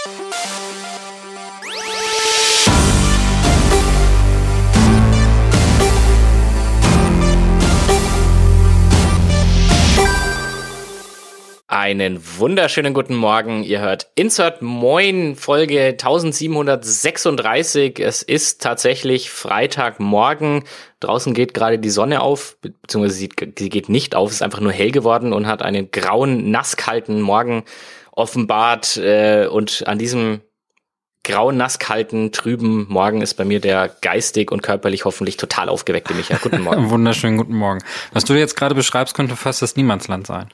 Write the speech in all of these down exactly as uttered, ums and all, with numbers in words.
Einen wunderschönen guten Morgen. Ihr hört Insert Moin, Folge eintausendsiebenhundertsechsunddreißig. Es ist tatsächlich Freitagmorgen. Draußen geht gerade die Sonne auf, beziehungsweise sie, sie geht nicht auf. Es ist einfach nur hell geworden und hat einen grauen, nasskalten Morgen offenbart. Und an diesem grauen, nasskalten, trüben Morgen ist bei mir der geistig und körperlich hoffentlich total aufgeweckte Micha. Guten Morgen. Wunderschönen guten Morgen. Was du jetzt gerade beschreibst, könnte fast das Niemandsland sein.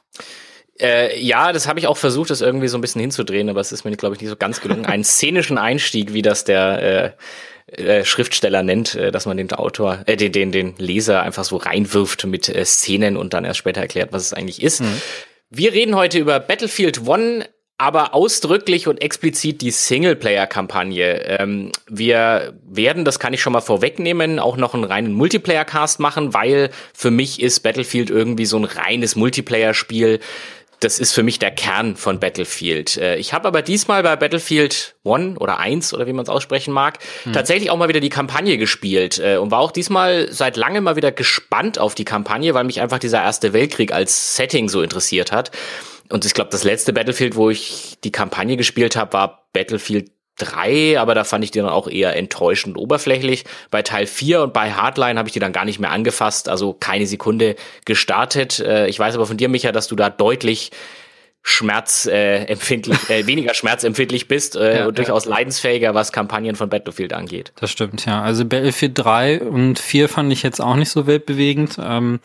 Äh, ja, das habe ich auch versucht, das irgendwie so ein bisschen hinzudrehen, aber es ist mir, glaube ich, nicht so ganz gelungen. Einen szenischen Einstieg, wie das der äh, äh, Schriftsteller nennt, äh, dass man den Autor, äh, den, den, den Leser einfach so reinwirft mit äh, Szenen und dann erst später erklärt, was es eigentlich ist. Mhm. Wir reden heute über Battlefield One, aber ausdrücklich und explizit die Singleplayer-Kampagne. Ähm, wir werden, das kann ich schon mal vorwegnehmen, auch noch einen reinen Multiplayer-Cast machen, weil für mich ist Battlefield irgendwie so ein reines Multiplayer-Spiel. Das ist für mich der Kern von Battlefield. Ich habe aber diesmal bei Battlefield One oder eins oder wie man es aussprechen mag, hm. tatsächlich auch mal wieder die Kampagne gespielt und war auch diesmal seit langem mal wieder gespannt auf die Kampagne, weil mich einfach dieser Erste Weltkrieg als Setting so interessiert hat. Und ich glaube, das letzte Battlefield, wo ich die Kampagne gespielt habe, war Battlefield drei, aber da fand ich die dann auch eher enttäuschend oberflächlich. Bei Teil vier und bei Hardline habe ich die dann gar nicht mehr angefasst, also keine Sekunde gestartet. Ich weiß aber von dir, Micha, dass du da deutlich schmerzempfindlich, äh, weniger schmerzempfindlich bist äh, ja, und durchaus ja. leidensfähiger, was Kampagnen von Battlefield angeht. Das stimmt, ja. Also Battlefield drei und vier fand ich jetzt auch nicht so weltbewegend. Ähm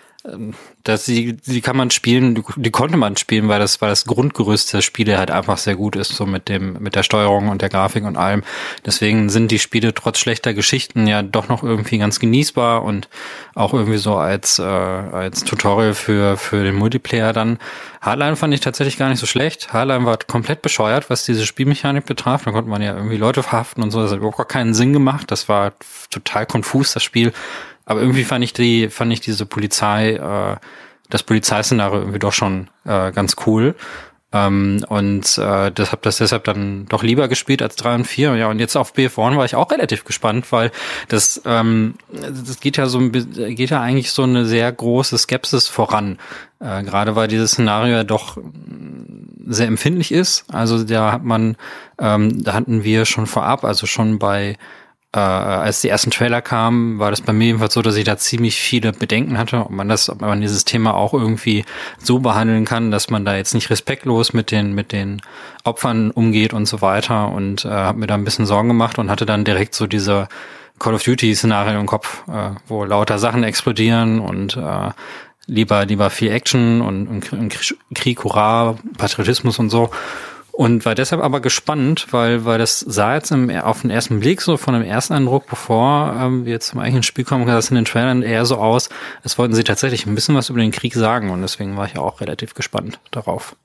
dass die, die kann man spielen, die, die konnte man spielen, weil das, weil das Grundgerüst der Spiele halt einfach sehr gut ist, so mit dem, mit der Steuerung und der Grafik und allem. Deswegen sind die Spiele trotz schlechter Geschichten ja doch noch irgendwie ganz genießbar und auch irgendwie so als, äh, als Tutorial für, für den Multiplayer dann. Hardline fand ich tatsächlich gar nicht so schlecht. Hardline war komplett bescheuert, was diese Spielmechanik betraf. Da konnte man ja irgendwie Leute verhaften und so. Das hat überhaupt gar keinen Sinn gemacht. Das war total konfus, das Spiel. Aber irgendwie fand ich die, fand ich diese Polizei, äh, das Polizeiszenario irgendwie doch schon äh, ganz cool. Ähm, und äh, das hab das deshalb dann doch lieber gespielt als drei und vier. Ja, und jetzt auf B F eins war ich auch relativ gespannt, weil das, ähm, das geht ja so, geht ja eigentlich so eine sehr große Skepsis voran. Äh, gerade weil dieses Szenario ja doch sehr empfindlich ist. Also da hat man, ähm, da hatten wir schon vorab, also schon bei Äh, als die ersten Trailer kamen, war das bei mir jedenfalls so, dass ich da ziemlich viele Bedenken hatte, ob man das, ob man dieses Thema auch irgendwie so behandeln kann, dass man da jetzt nicht respektlos mit den mit den Opfern umgeht und so weiter, und äh, habe mir da ein bisschen Sorgen gemacht und hatte dann direkt so diese Call of Duty Szenario im Kopf, äh, wo lauter Sachen explodieren und äh, lieber lieber viel Action und, und Krieg, Hurra, Patriotismus und so. Und war deshalb aber gespannt, weil weil das sah jetzt im, auf den ersten Blick, so von dem ersten Eindruck, bevor ähm, wir jetzt zum eigentlichen Spiel kommen, sah das in den Trailern eher so aus, als wollten sie tatsächlich ein bisschen was über den Krieg sagen, und deswegen war ich auch relativ gespannt darauf.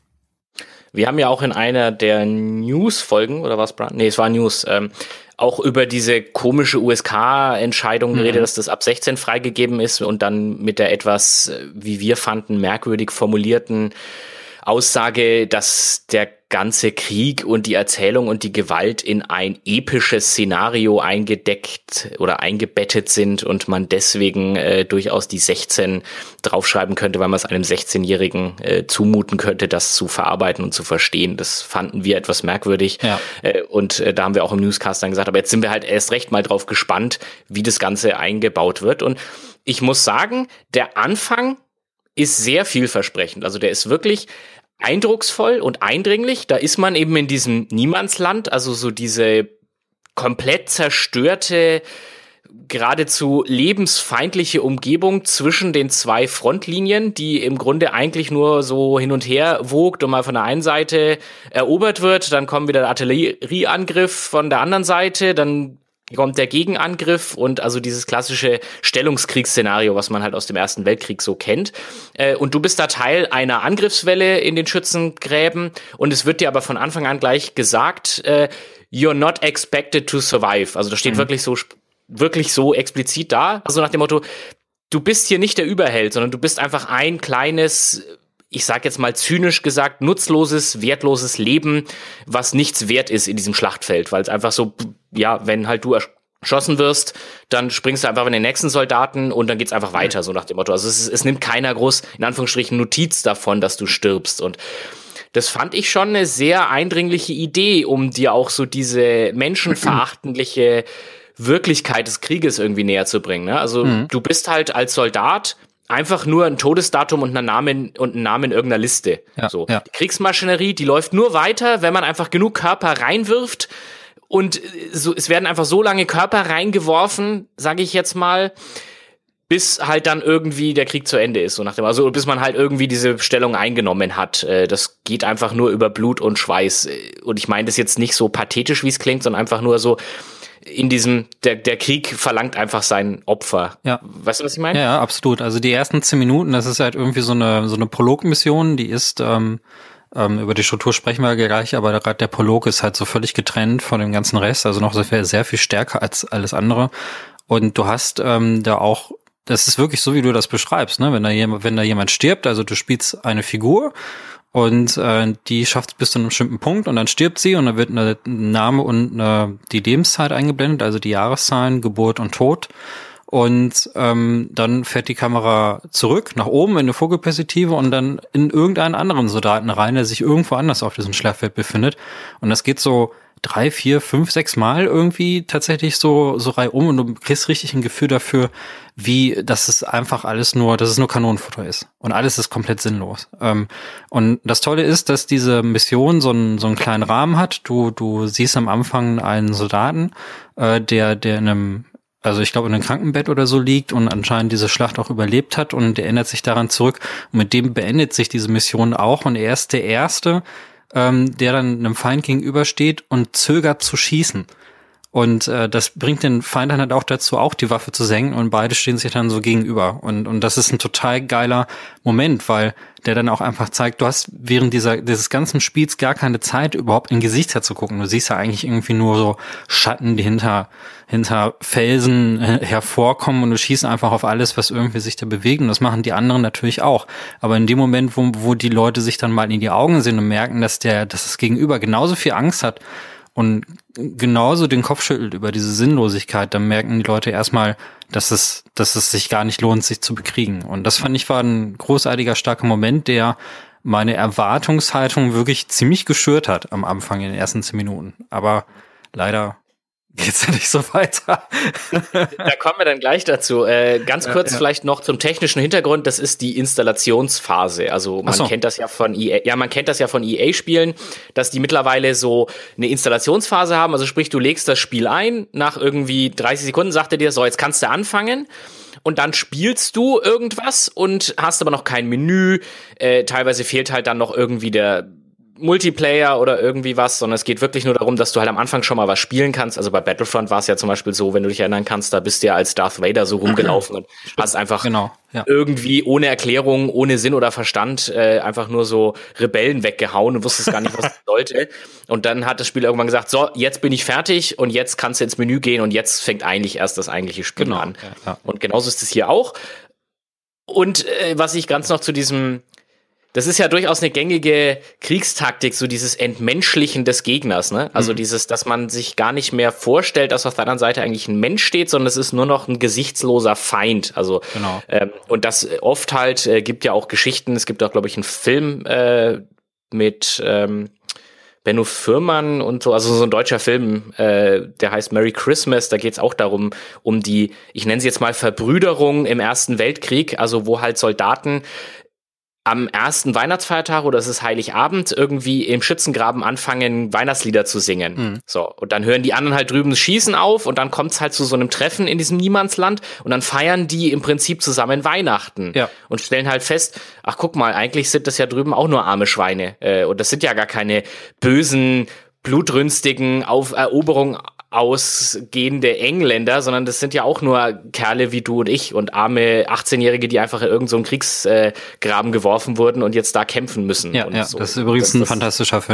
Wir haben ja auch in einer der News-Folgen, oder was, Brian? Nee, es war News, ähm, auch über diese komische U S K-Entscheidung geredet, mhm. dass das ab sechzehn freigegeben ist, und dann mit der etwas, wie wir fanden, merkwürdig formulierten Aussage, dass der ganze Krieg und die Erzählung und die Gewalt in ein episches Szenario eingedeckt oder eingebettet sind und man deswegen äh, durchaus die sechzehn draufschreiben könnte, weil man es einem sechzehnjährigen äh, zumuten könnte, das zu verarbeiten und zu verstehen. Das fanden wir etwas merkwürdig. Ja. Äh, und äh, da haben wir auch im Newscast dann gesagt, aber jetzt sind wir halt erst recht mal drauf gespannt, wie das Ganze eingebaut wird. Und ich muss sagen, der Anfang ist sehr vielversprechend. Also der ist wirklich eindrucksvoll und eindringlich. Da ist man eben in diesem Niemandsland, also so diese komplett zerstörte, geradezu lebensfeindliche Umgebung zwischen den zwei Frontlinien, die im Grunde eigentlich nur so hin und her wogt und mal von der einen Seite erobert wird, dann kommt wieder der Artillerieangriff von der anderen Seite, dann kommt der Gegenangriff und also dieses klassische Stellungskriegsszenario, was man halt aus dem Ersten Weltkrieg so kennt. Äh, und du bist da Teil einer Angriffswelle in den Schützengräben, und es wird dir aber von Anfang an gleich gesagt, äh, you're not expected to survive. Also das steht mhm. wirklich so wirklich so explizit da. Also nach dem Motto, du bist hier nicht der Überheld, sondern du bist einfach ein kleines ich sag jetzt mal zynisch gesagt, nutzloses, wertloses Leben, was nichts wert ist in diesem Schlachtfeld, weil es einfach so, ja, wenn halt du erschossen wirst, dann springst du einfach in den nächsten Soldaten und dann geht's einfach weiter, so nach dem Motto. Also es, es nimmt keiner groß, in Anführungsstrichen, Notiz davon, dass du stirbst. Und das fand ich schon eine sehr eindringliche Idee, um dir auch so diese menschenverachtendliche Wirklichkeit des Krieges irgendwie näher zu bringen. Ne? Also mhm. du bist halt als Soldat einfach nur ein Todesdatum und ein Name und ein Name in irgendeiner Liste. Ja, so. Ja. Die Kriegsmaschinerie, die läuft nur weiter, wenn man einfach genug Körper reinwirft. Und so, es werden einfach so lange Körper reingeworfen, sage ich jetzt mal, bis halt dann irgendwie der Krieg zu Ende ist, so nach dem, also bis man halt irgendwie diese Stellung eingenommen hat. Das geht einfach nur über Blut und Schweiß. Und ich meine das jetzt nicht so pathetisch, wie es klingt, sondern einfach nur so in diesem, der, der Krieg verlangt einfach sein Opfer. Ja. Weißt du, was ich meine? Ja, ja, absolut. Also die ersten zehn Minuten, das ist halt irgendwie so eine, so eine Prolog-Mission, die ist, ähm, ähm, über die Struktur sprechen wir gleich, aber gerade der Prolog ist halt so völlig getrennt von dem ganzen Rest, also noch sehr, sehr viel stärker als alles andere. Und du hast ähm, da auch, das ist wirklich so, wie du das beschreibst, ne? Wenn da jemand, wenn da jemand stirbt, also du spielst eine Figur und äh, die schafft es bis zu einem bestimmten Punkt und dann stirbt sie und dann wird eine Name und eine, die Lebenszeit eingeblendet, also die Jahreszahlen, Geburt und Tod. Und ähm, dann fährt die Kamera zurück, nach oben in eine Vogelperspektive und dann in irgendeinen anderen Soldaten rein, der sich irgendwo anders auf diesem Schlachtfeld befindet. Und das geht so drei, vier, fünf, sechs Mal irgendwie tatsächlich so so reihum und du kriegst richtig ein Gefühl dafür, wie dass es einfach alles nur, dass es nur Kanonenfutter ist und alles ist komplett sinnlos. Ähm, und das Tolle ist, dass diese Mission so einen so einen kleinen Rahmen hat. Du du siehst am Anfang einen Soldaten, äh, der der in einem also ich glaube in einem Krankenbett oder so liegt und anscheinend diese Schlacht auch überlebt hat und der erinnert sich daran zurück und mit dem beendet sich diese Mission auch und er ist der Erste, ähm, der dann einem Feind gegenübersteht und zögert zu schießen. Und äh, das bringt den Feind dann halt auch dazu, auch die Waffe zu senken und beide stehen sich dann so gegenüber. Und und das ist ein total geiler Moment, weil der dann auch einfach zeigt, du hast während dieser dieses ganzen Spiels gar keine Zeit, überhaupt in Gesichter zu gucken. Du siehst ja eigentlich irgendwie nur so Schatten, die hinter hinter Felsen hervorkommen und du schießt einfach auf alles, was irgendwie sich da bewegt. Und das machen die anderen natürlich auch. Aber in dem Moment, wo wo die Leute sich dann mal in die Augen sehen und merken, dass der dass das Gegenüber genauso viel Angst hat und genauso den Kopf schüttelt über diese Sinnlosigkeit, dann merken die Leute erstmal, dass es, dass es sich gar nicht lohnt, sich zu bekriegen. Und das fand ich war ein großartiger, starker Moment, der meine Erwartungshaltung wirklich ziemlich geschürt hat am Anfang in den ersten zehn Minuten. Aber leider geht's ja nicht so weiter. Da kommen wir dann gleich dazu. Äh, ganz kurz ja, ja. vielleicht noch zum technischen Hintergrund. Das ist die Installationsphase. Also man so. kennt das ja von E A, ja, man kennt das ja von E A-Spielen, dass die mittlerweile so eine Installationsphase haben. Also sprich, du legst das Spiel ein, nach irgendwie dreißig Sekunden sagt er dir, so, jetzt kannst du anfangen. Und dann spielst du irgendwas und hast aber noch kein Menü. Äh, teilweise fehlt halt dann noch irgendwie der Multiplayer oder irgendwie was, sondern es geht wirklich nur darum, dass du halt am Anfang schon mal was spielen kannst. Also bei Battlefront war es ja zum Beispiel so, wenn du dich erinnern kannst, da bist du ja als Darth Vader so rumgelaufen und hast einfach genau, ja. irgendwie ohne Erklärung, ohne Sinn oder Verstand äh, einfach nur so Rebellen weggehauen und wusstest gar nicht, was das sollte. Und dann hat das Spiel irgendwann gesagt, so, jetzt bin ich fertig und jetzt kannst du ins Menü gehen und jetzt fängt eigentlich erst das eigentliche Spiel genau, an. Ja, ja. Und genauso ist es hier auch. Und äh, was ich ganz noch zu diesem Das ist ja durchaus eine gängige Kriegstaktik, so dieses Entmenschlichen des Gegners, ne? Also mhm. dieses, dass man sich gar nicht mehr vorstellt, dass auf der anderen Seite eigentlich ein Mensch steht, sondern es ist nur noch ein gesichtsloser Feind. Also genau. ähm, und das oft halt äh, gibt ja auch Geschichten. Es gibt auch, glaube ich, einen Film äh, mit ähm, Benno Fürmann und so, also so ein deutscher Film, äh, der heißt Merry Christmas. Da geht's auch darum, um die, ich nenne sie jetzt mal Verbrüderung im Ersten Weltkrieg, also wo halt Soldaten am ersten Weihnachtsfeiertag oder es ist Heiligabend irgendwie im Schützengraben anfangen, Weihnachtslieder zu singen. Mhm. So, und dann hören die anderen halt drüben das Schießen auf und dann kommt's halt zu so einem Treffen in diesem Niemandsland und dann feiern die im Prinzip zusammen Weihnachten. Ja. Und stellen halt fest, ach guck mal, eigentlich sind das ja drüben auch nur arme Schweine. Äh, und das sind ja gar keine bösen, blutrünstigen auf Eroberung ausgehende Engländer, sondern das sind ja auch nur Kerle wie du und ich und arme achtzehnjährige, die einfach in irgendeinen so Kriegsgraben äh, geworfen wurden und jetzt da kämpfen müssen. Ja, und ja so. Das ist übrigens das, ein das fantastischer Film.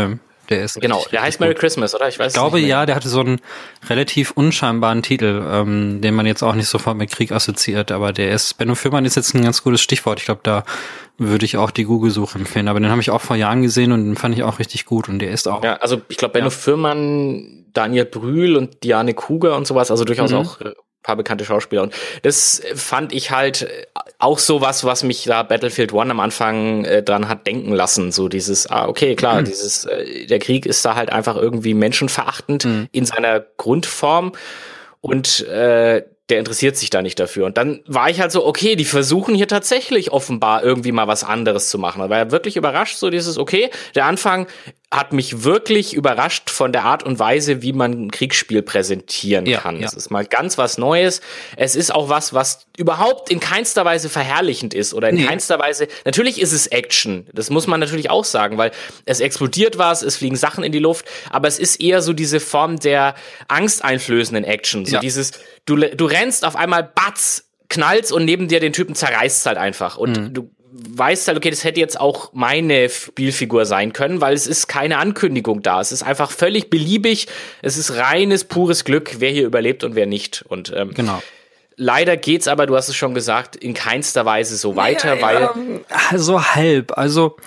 Der ist genau, richtig, der heißt Merry Christmas, oder? Ich weiß Ich glaube, nicht mehr. ja, der hatte so einen relativ unscheinbaren Titel, ähm, den man jetzt auch nicht sofort mit Krieg assoziiert, aber der ist, Benno Fürmann ist jetzt ein ganz gutes Stichwort. Ich glaube, da würde ich auch die Google-Suche empfehlen, aber den habe ich auch vor Jahren gesehen und den fand ich auch richtig gut und der ist auch. Ja, also ich glaube, Benno Ja. Fürmann, Daniel Brühl und Diane Kruger und sowas, also durchaus Mhm. auch ein paar bekannte Schauspieler. Und das fand ich halt auch sowas, was mich da Battlefield One am Anfang äh, dran hat denken lassen. So dieses, ah, okay, klar, mhm. dieses, äh, der Krieg ist da halt einfach irgendwie menschenverachtend mhm. in seiner Grundform und äh, der interessiert sich da nicht dafür. Und dann war ich halt so, okay, die versuchen hier tatsächlich offenbar irgendwie mal was anderes zu machen. Da war ja wirklich überrascht, so dieses, okay, der Anfang hat mich wirklich überrascht von der Art und Weise, wie man ein Kriegsspiel präsentieren ja, kann. Ja. Es ist mal ganz was Neues. Es ist auch was, was überhaupt in keinster Weise verherrlichend ist oder in nee. keinster Weise, natürlich ist es Action. Das muss man natürlich auch sagen, weil es explodiert was, es fliegen Sachen in die Luft, aber es ist eher so diese Form der angsteinflößenden Action. So ja. dieses, du, du rennst auf einmal, batz, knallst und neben dir den Typen zerreißt halt einfach. Und mhm. du weißt halt, okay, das hätte jetzt auch meine Spielfigur sein können, weil es ist keine Ankündigung da. Es ist einfach völlig beliebig. Es ist reines, pures Glück, wer hier überlebt und wer nicht. Und ähm, genau. Leider geht's aber, du hast es schon gesagt, in keinster Weise so weiter, ja, weil... Ja, so halb, also...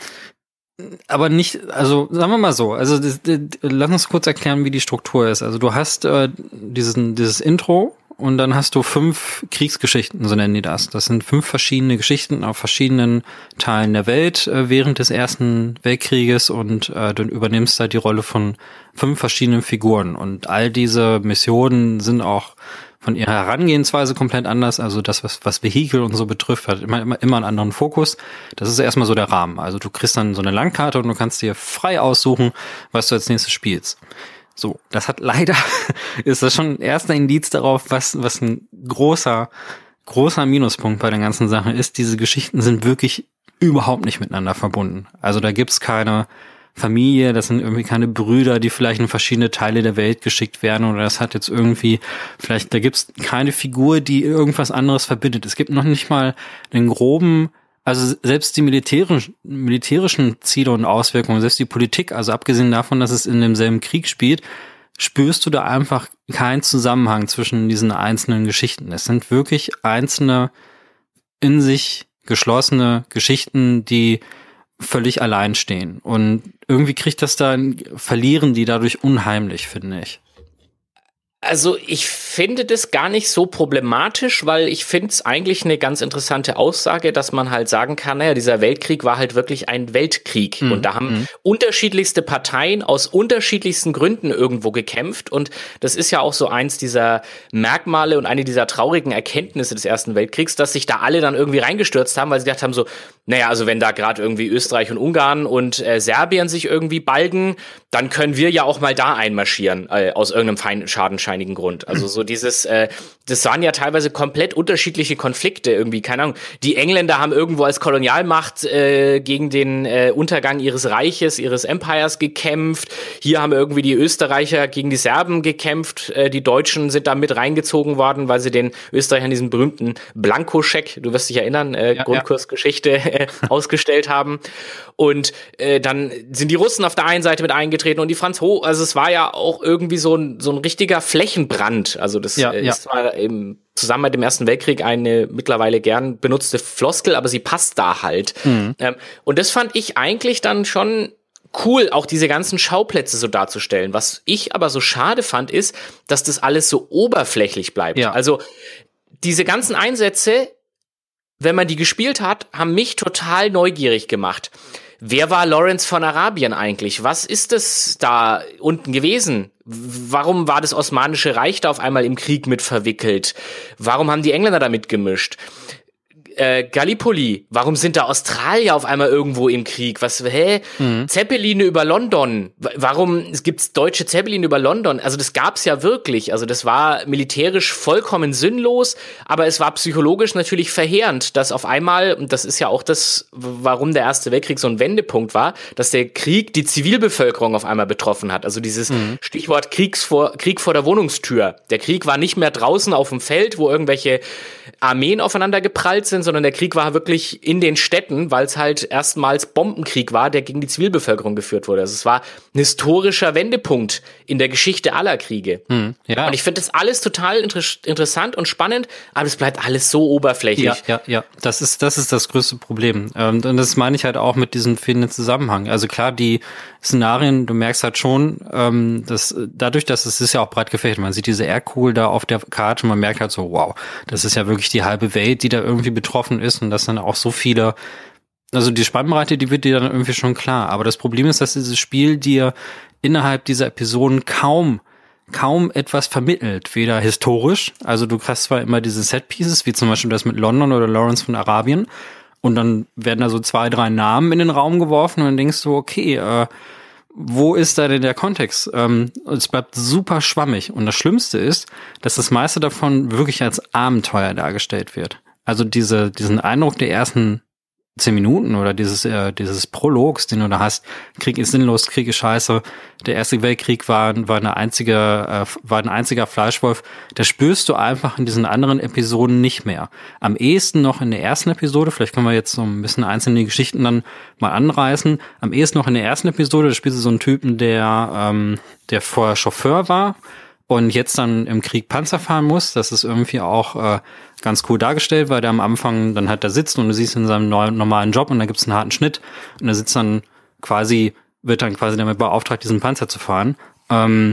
Aber nicht, also sagen wir mal so, also das, das, lass uns kurz erklären, wie die Struktur ist. Also du hast äh, diesen, dieses Intro und dann hast du fünf Kriegsgeschichten, so nennen die das. Das sind fünf verschiedene Geschichten auf verschiedenen Teilen der Welt äh, während des Ersten Weltkrieges und äh, du übernimmst da die Rolle von fünf verschiedenen Figuren. Und all diese Missionen sind auch von ihrer Herangehensweise komplett anders. Also das, was, was Vehikel und so betrifft, hat immer, immer, immer einen anderen Fokus. Das ist erstmal so der Rahmen. Also du kriegst dann so eine Landkarte und du kannst dir frei aussuchen, was du als nächstes spielst. So, das hat leider, ist das schon ein erster Indiz darauf, was, was ein großer, großer Minuspunkt bei der ganzen Sache ist. Diese Geschichten sind wirklich überhaupt nicht miteinander verbunden. Also da gibt's keine Familie, das sind irgendwie keine Brüder, die vielleicht in verschiedene Teile der Welt geschickt werden oder das hat jetzt irgendwie, vielleicht, da gibt's keine Figur, die irgendwas anderes verbindet. Es gibt noch nicht mal einen groben, also selbst die militärischen, militärischen Ziele und Auswirkungen, selbst die Politik, also abgesehen davon, dass es in demselben Krieg spielt, spürst du da einfach keinen Zusammenhang zwischen diesen einzelnen Geschichten. Es sind wirklich einzelne, in sich geschlossene Geschichten, die völlig allein stehen. Und irgendwie kriegt das dann, verlieren die dadurch unheimlich, finde ich. Also ich finde das gar nicht so problematisch, weil ich finde es eigentlich eine ganz interessante Aussage, dass man halt sagen kann, naja, dieser Weltkrieg war halt wirklich ein Weltkrieg. Mhm. Und da haben mhm. unterschiedlichste Parteien aus unterschiedlichsten Gründen irgendwo gekämpft. Und das ist ja auch so eins dieser Merkmale und eine dieser traurigen Erkenntnisse des Ersten Weltkriegs, dass sich da alle dann irgendwie reingestürzt haben, weil sie gedacht haben so, naja, also wenn da gerade irgendwie Österreich und Ungarn und äh, Serbien sich irgendwie balgen, dann können wir ja auch mal da einmarschieren, äh, aus irgendeinem fein schadenscheinigen Grund. Also so dieses, äh, das waren ja teilweise komplett unterschiedliche Konflikte irgendwie, keine Ahnung. Die Engländer haben irgendwo als Kolonialmacht äh, gegen den äh, Untergang ihres Reiches, ihres Empires gekämpft. Hier haben irgendwie die Österreicher gegen die Serben gekämpft. Äh, die Deutschen sind da mit reingezogen worden, weil sie den Österreichern diesen berühmten Blankoscheck, du wirst dich erinnern, äh, ja, Grundkursgeschichte, äh, ausgestellt haben. Und äh, dann sind die Russen auf der einen Seite mit eingetreten und die Franzosen, also es war ja auch irgendwie so ein, so ein richtiger Flächenbrand. Also das ja, äh, ist ja. zwar im, zusammen mit dem Ersten Weltkrieg eine mittlerweile gern benutzte Floskel, aber sie passt da halt. Mhm. Ähm, und das fand ich eigentlich dann schon cool, auch diese ganzen Schauplätze so darzustellen. Was ich aber so schade fand, ist, dass das alles so oberflächlich bleibt. Ja. Also diese ganzen Einsätze, wenn man die gespielt hat, haben mich total neugierig gemacht. Wer war Lawrence von Arabien eigentlich? Was ist es da unten gewesen? Warum war das Osmanische Reich da auf einmal im Krieg mit verwickelt? Warum haben die Engländer da mitgemischt? Äh, Gallipoli, warum sind da Australier auf einmal irgendwo im Krieg? Was, hä? Mhm. Zeppeline über London. Warum gibt's deutsche Zeppeline über London? Also das gab's ja wirklich. Also das war militärisch vollkommen sinnlos, aber es war psychologisch natürlich verheerend, dass auf einmal, und das ist ja auch das, warum der Erste Weltkrieg so ein Wendepunkt war, dass der Krieg die Zivilbevölkerung auf einmal betroffen hat. Also dieses mhm. Stichwort Kriegs vor, Krieg vor der Wohnungstür. Der Krieg war nicht mehr draußen auf dem Feld, wo irgendwelche Armeen aufeinander geprallt sind, sondern der Krieg war wirklich in den Städten, weil es halt erstmals Bombenkrieg war, der gegen die Zivilbevölkerung geführt wurde. Also es war ein historischer Wendepunkt in der Geschichte aller Kriege. Hm, ja. Und ich finde das alles total inter- interessant und spannend, aber es bleibt alles so oberflächlich. Ja, ja, ja. Das ist, das ist das größte Problem. Und das meine ich halt auch mit diesem fehlenden Zusammenhang. Also klar, die Szenarien, du merkst halt schon, ähm, dass dadurch, dass es ist ja auch breit gefächert, man sieht diese Erdkugel da auf der Karte, man merkt halt so, wow, das ist ja wirklich die halbe Welt, die da irgendwie betroffen ist und dass dann auch so viele, also die Spannbreite, die wird dir dann irgendwie schon klar. Aber das Problem ist, dass dieses Spiel dir innerhalb dieser Episoden kaum kaum etwas vermittelt, weder historisch, also du hast zwar immer diese Set-Pieces, wie zum Beispiel das mit London oder Lawrence von Arabien, und dann werden da so zwei, drei Namen in den Raum geworfen und dann denkst du, okay, äh, wo ist da denn der Kontext? Ähm, es bleibt super schwammig. Und das Schlimmste ist, dass das meiste davon wirklich als Abenteuer dargestellt wird. Also diese, diesen Eindruck der ersten zehn Minuten oder dieses, äh, dieses Prologs, den du da hast, Krieg ist sinnlos, Krieg ist scheiße, der Erste Weltkrieg war, war eine einzige, äh, war ein einziger Fleischwolf, das spürst du einfach in diesen anderen Episoden nicht mehr. Am ehesten noch in der ersten Episode, vielleicht können wir jetzt so ein bisschen einzelne Geschichten dann mal anreißen, am ehesten noch in der ersten Episode, da spielst du so einen Typen, der, ähm, der vorher Chauffeur war und jetzt dann im Krieg Panzer fahren muss. Das ist irgendwie auch äh, ganz cool dargestellt, weil der am Anfang dann halt da sitzt und du siehst in seinem neuen, normalen Job und da gibt's einen harten Schnitt und er sitzt dann quasi, wird dann quasi damit beauftragt, diesen Panzer zu fahren. Ähm,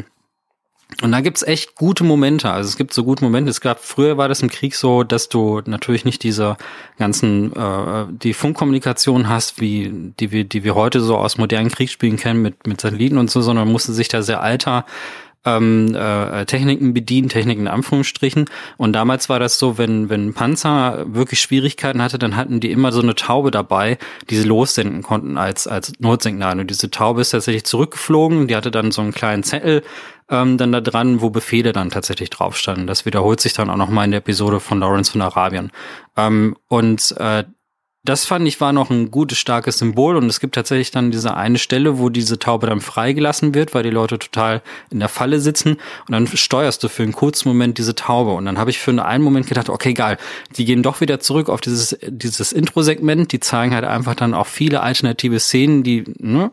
und da gibt's echt gute Momente. Also es gibt so gute Momente. Es gab, früher war das im Krieg so, dass du natürlich nicht diese ganzen, äh, die Funkkommunikation hast, wie die wir, die wir heute so aus modernen Kriegsspielen kennen mit mit Satelliten und so, sondern musste sich da sehr alter Ähm, äh, Techniken bedienen, Techniken in Anführungsstrichen. Und damals war das so, wenn wenn ein Panzer wirklich Schwierigkeiten hatte, dann hatten die immer so eine Taube dabei, die sie lossenden konnten als als Notsignal. Und diese Taube ist tatsächlich zurückgeflogen. Die hatte dann so einen kleinen Zettel ähm, dann da dran, wo Befehle dann tatsächlich drauf standen. Das wiederholt sich dann auch nochmal in der Episode von Lawrence von Arabien. Ähm, und äh, das fand ich war noch ein gutes, starkes Symbol und es gibt tatsächlich dann diese eine Stelle, wo diese Taube dann freigelassen wird, weil die Leute total in der Falle sitzen und dann steuerst du für einen kurzen Moment diese Taube und dann habe ich für einen Moment gedacht, okay, geil, die gehen doch wieder zurück auf dieses dieses Intro-Segment, die zeigen halt einfach dann auch viele alternative Szenen, die, ne,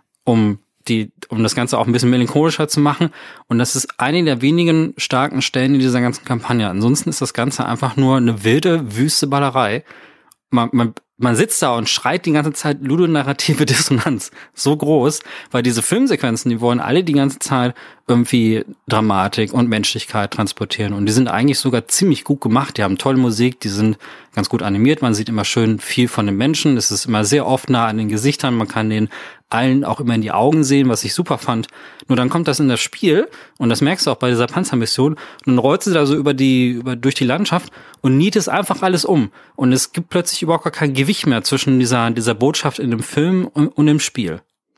um die, um das Ganze auch ein bisschen melancholischer zu machen und das ist eine der wenigen starken Stellen in dieser ganzen Kampagne. Ansonsten ist das Ganze einfach nur eine wilde, wüste Ballerei. Man, man, man sitzt da und schreit die ganze Zeit ludonarrative Dissonanz. So groß, weil diese Filmsequenzen, die wollen alle die ganze Zeit irgendwie Dramatik und Menschlichkeit transportieren. Und die sind eigentlich sogar ziemlich gut gemacht. Die haben tolle Musik, die sind ganz gut animiert. Man sieht immer schön viel von den Menschen. Es ist immer sehr oft nah an den Gesichtern. Man kann den allen auch immer in die Augen sehen, was ich super fand. Nur dann kommt das in das Spiel und das merkst du auch bei dieser Panzermission und dann rollst du da so über die, über, durch die Landschaft und nietest einfach alles um. Und es gibt plötzlich überhaupt gar kein Gewicht mehr zwischen dieser, dieser Botschaft in dem Film und, und im Spiel.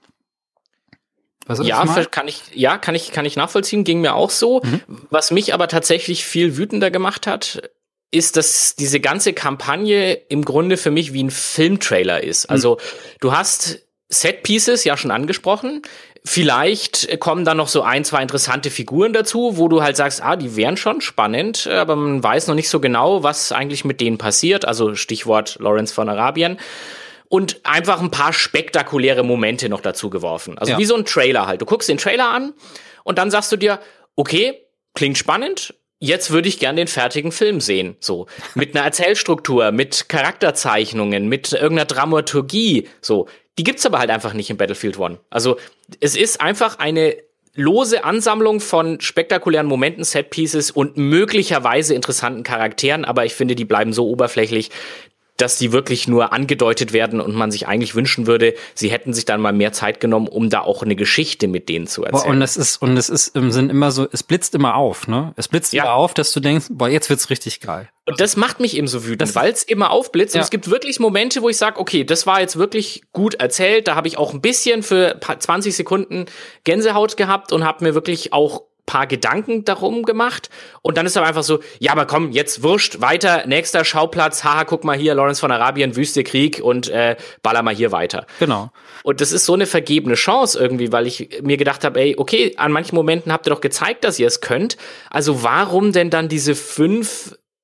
Was ja, kann ich, ja, kann ich, kann ich nachvollziehen, ging mir auch so. Mhm. Was mich aber tatsächlich viel wütender gemacht hat, ist, dass diese ganze Kampagne im Grunde für mich wie ein Filmtrailer ist. Also, mhm. du hast Set-Pieces, ja schon angesprochen. Vielleicht kommen dann noch so ein, zwei interessante Figuren dazu, wo du halt sagst, ah, die wären schon spannend, aber man weiß noch nicht so genau, was eigentlich mit denen passiert. Also Stichwort Lawrence von Arabien. Und einfach ein paar spektakuläre Momente noch dazu geworfen. Also ja. Wie so ein Trailer halt. Du guckst den Trailer an und dann sagst du dir, okay, klingt spannend, jetzt würde ich gern den fertigen Film sehen. So, mit einer Erzählstruktur, mit Charakterzeichnungen, mit irgendeiner Dramaturgie, so. Die gibt's aber halt einfach nicht in Battlefield One. Also es ist einfach eine lose Ansammlung von spektakulären Momenten, Set-Pieces und möglicherweise interessanten Charakteren, aber ich finde, die bleiben so oberflächlich, dass die wirklich nur angedeutet werden und man sich eigentlich wünschen würde, sie hätten sich dann mal mehr Zeit genommen, um da auch eine Geschichte mit denen zu erzählen. Boah, und es ist, und es ist im Sinn immer so, es blitzt immer auf, ne? Es blitzt ja. immer auf, dass du denkst, boah, jetzt wird's richtig geil. Und das macht mich eben so wütend, weil es immer aufblitzt. Ja. Und es gibt wirklich Momente, wo ich sage, okay, das war jetzt wirklich gut erzählt. Da habe ich auch ein bisschen für zwanzig Sekunden Gänsehaut gehabt und habe mir wirklich auch paar Gedanken darum gemacht und dann ist aber einfach so, ja, aber komm, jetzt wurscht, weiter, nächster Schauplatz, haha, guck mal hier, Lawrence von Arabien, Wüste, Krieg und äh, baller mal hier weiter. Genau. Und das ist so eine vergebene Chance irgendwie, weil ich mir gedacht habe, ey, okay, an manchen Momenten habt ihr doch gezeigt, dass ihr es könnt, also warum denn dann diese fünf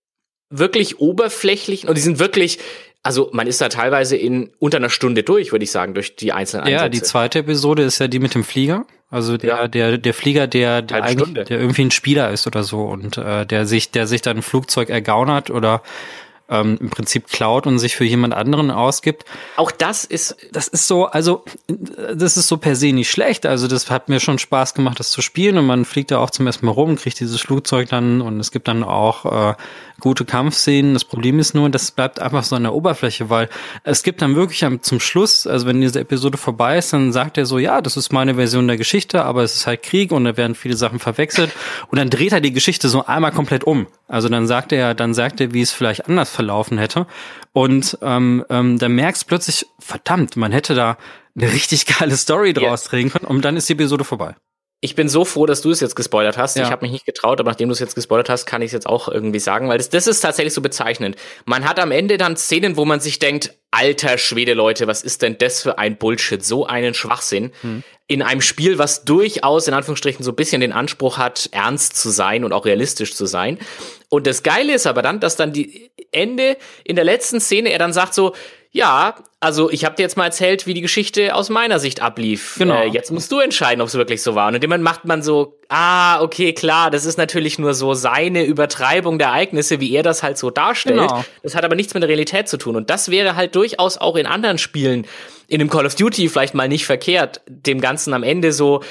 wirklich oberflächlichen, und die sind wirklich, also man ist da teilweise in unter einer Stunde durch, würde ich sagen, durch die einzelnen Einsätze. Ja, die zweite Episode ist ja die mit dem Flieger. Also der, ja. der, der Flieger, der, der eigentlich, der irgendwie ein Spieler ist oder so und äh, der sich, der sich dann ein Flugzeug ergaunert oder ähm, im Prinzip klaut und sich für jemand anderen ausgibt. Auch das ist, das ist so, also das ist so per se nicht schlecht. Also das hat mir schon Spaß gemacht, das zu spielen und man fliegt da auch zum ersten Mal rum, kriegt dieses Flugzeug dann und es gibt dann auch äh, gute Kampfszenen. Das Problem ist nur, das bleibt einfach so an der Oberfläche, weil es gibt dann wirklich zum Schluss, also wenn diese Episode vorbei ist, dann sagt er so, ja, das ist meine Version der Geschichte, aber es ist halt Krieg und da werden viele Sachen verwechselt und dann dreht er die Geschichte so einmal komplett um. Also dann sagt er, dann sagt er, wie es vielleicht anders verlaufen hätte und ähm, ähm, dann merkst du plötzlich, verdammt, man hätte da eine richtig geile Story draus yeah. drehen können und dann ist die Episode vorbei. Ich bin so froh, dass du es jetzt gespoilert hast. Ja. Ich habe mich nicht getraut, aber nachdem du es jetzt gespoilert hast, kann ich es jetzt auch irgendwie sagen, weil das, das ist tatsächlich so bezeichnend. Man hat am Ende dann Szenen, wo man sich denkt, alter Schwede, Leute, was ist denn das für ein Bullshit, so einen Schwachsinn. Hm. In einem Spiel, was durchaus in Anführungsstrichen so ein bisschen den Anspruch hat, ernst zu sein und auch realistisch zu sein. Und das Geile ist aber dann, dass dann die Ende in der letzten Szene er dann sagt so, ja, also ich habe dir jetzt mal erzählt, wie die Geschichte aus meiner Sicht ablief. Genau. Äh, jetzt musst du entscheiden, ob es wirklich so war. Und indem man macht man so, ah, okay, klar, das ist natürlich nur so seine Übertreibung der Ereignisse, wie er das halt so darstellt. Genau. Das hat aber nichts mit der Realität zu tun. Und das wäre halt durchaus auch in anderen Spielen, in dem Call of Duty vielleicht mal nicht verkehrt, dem Ganzen am Ende so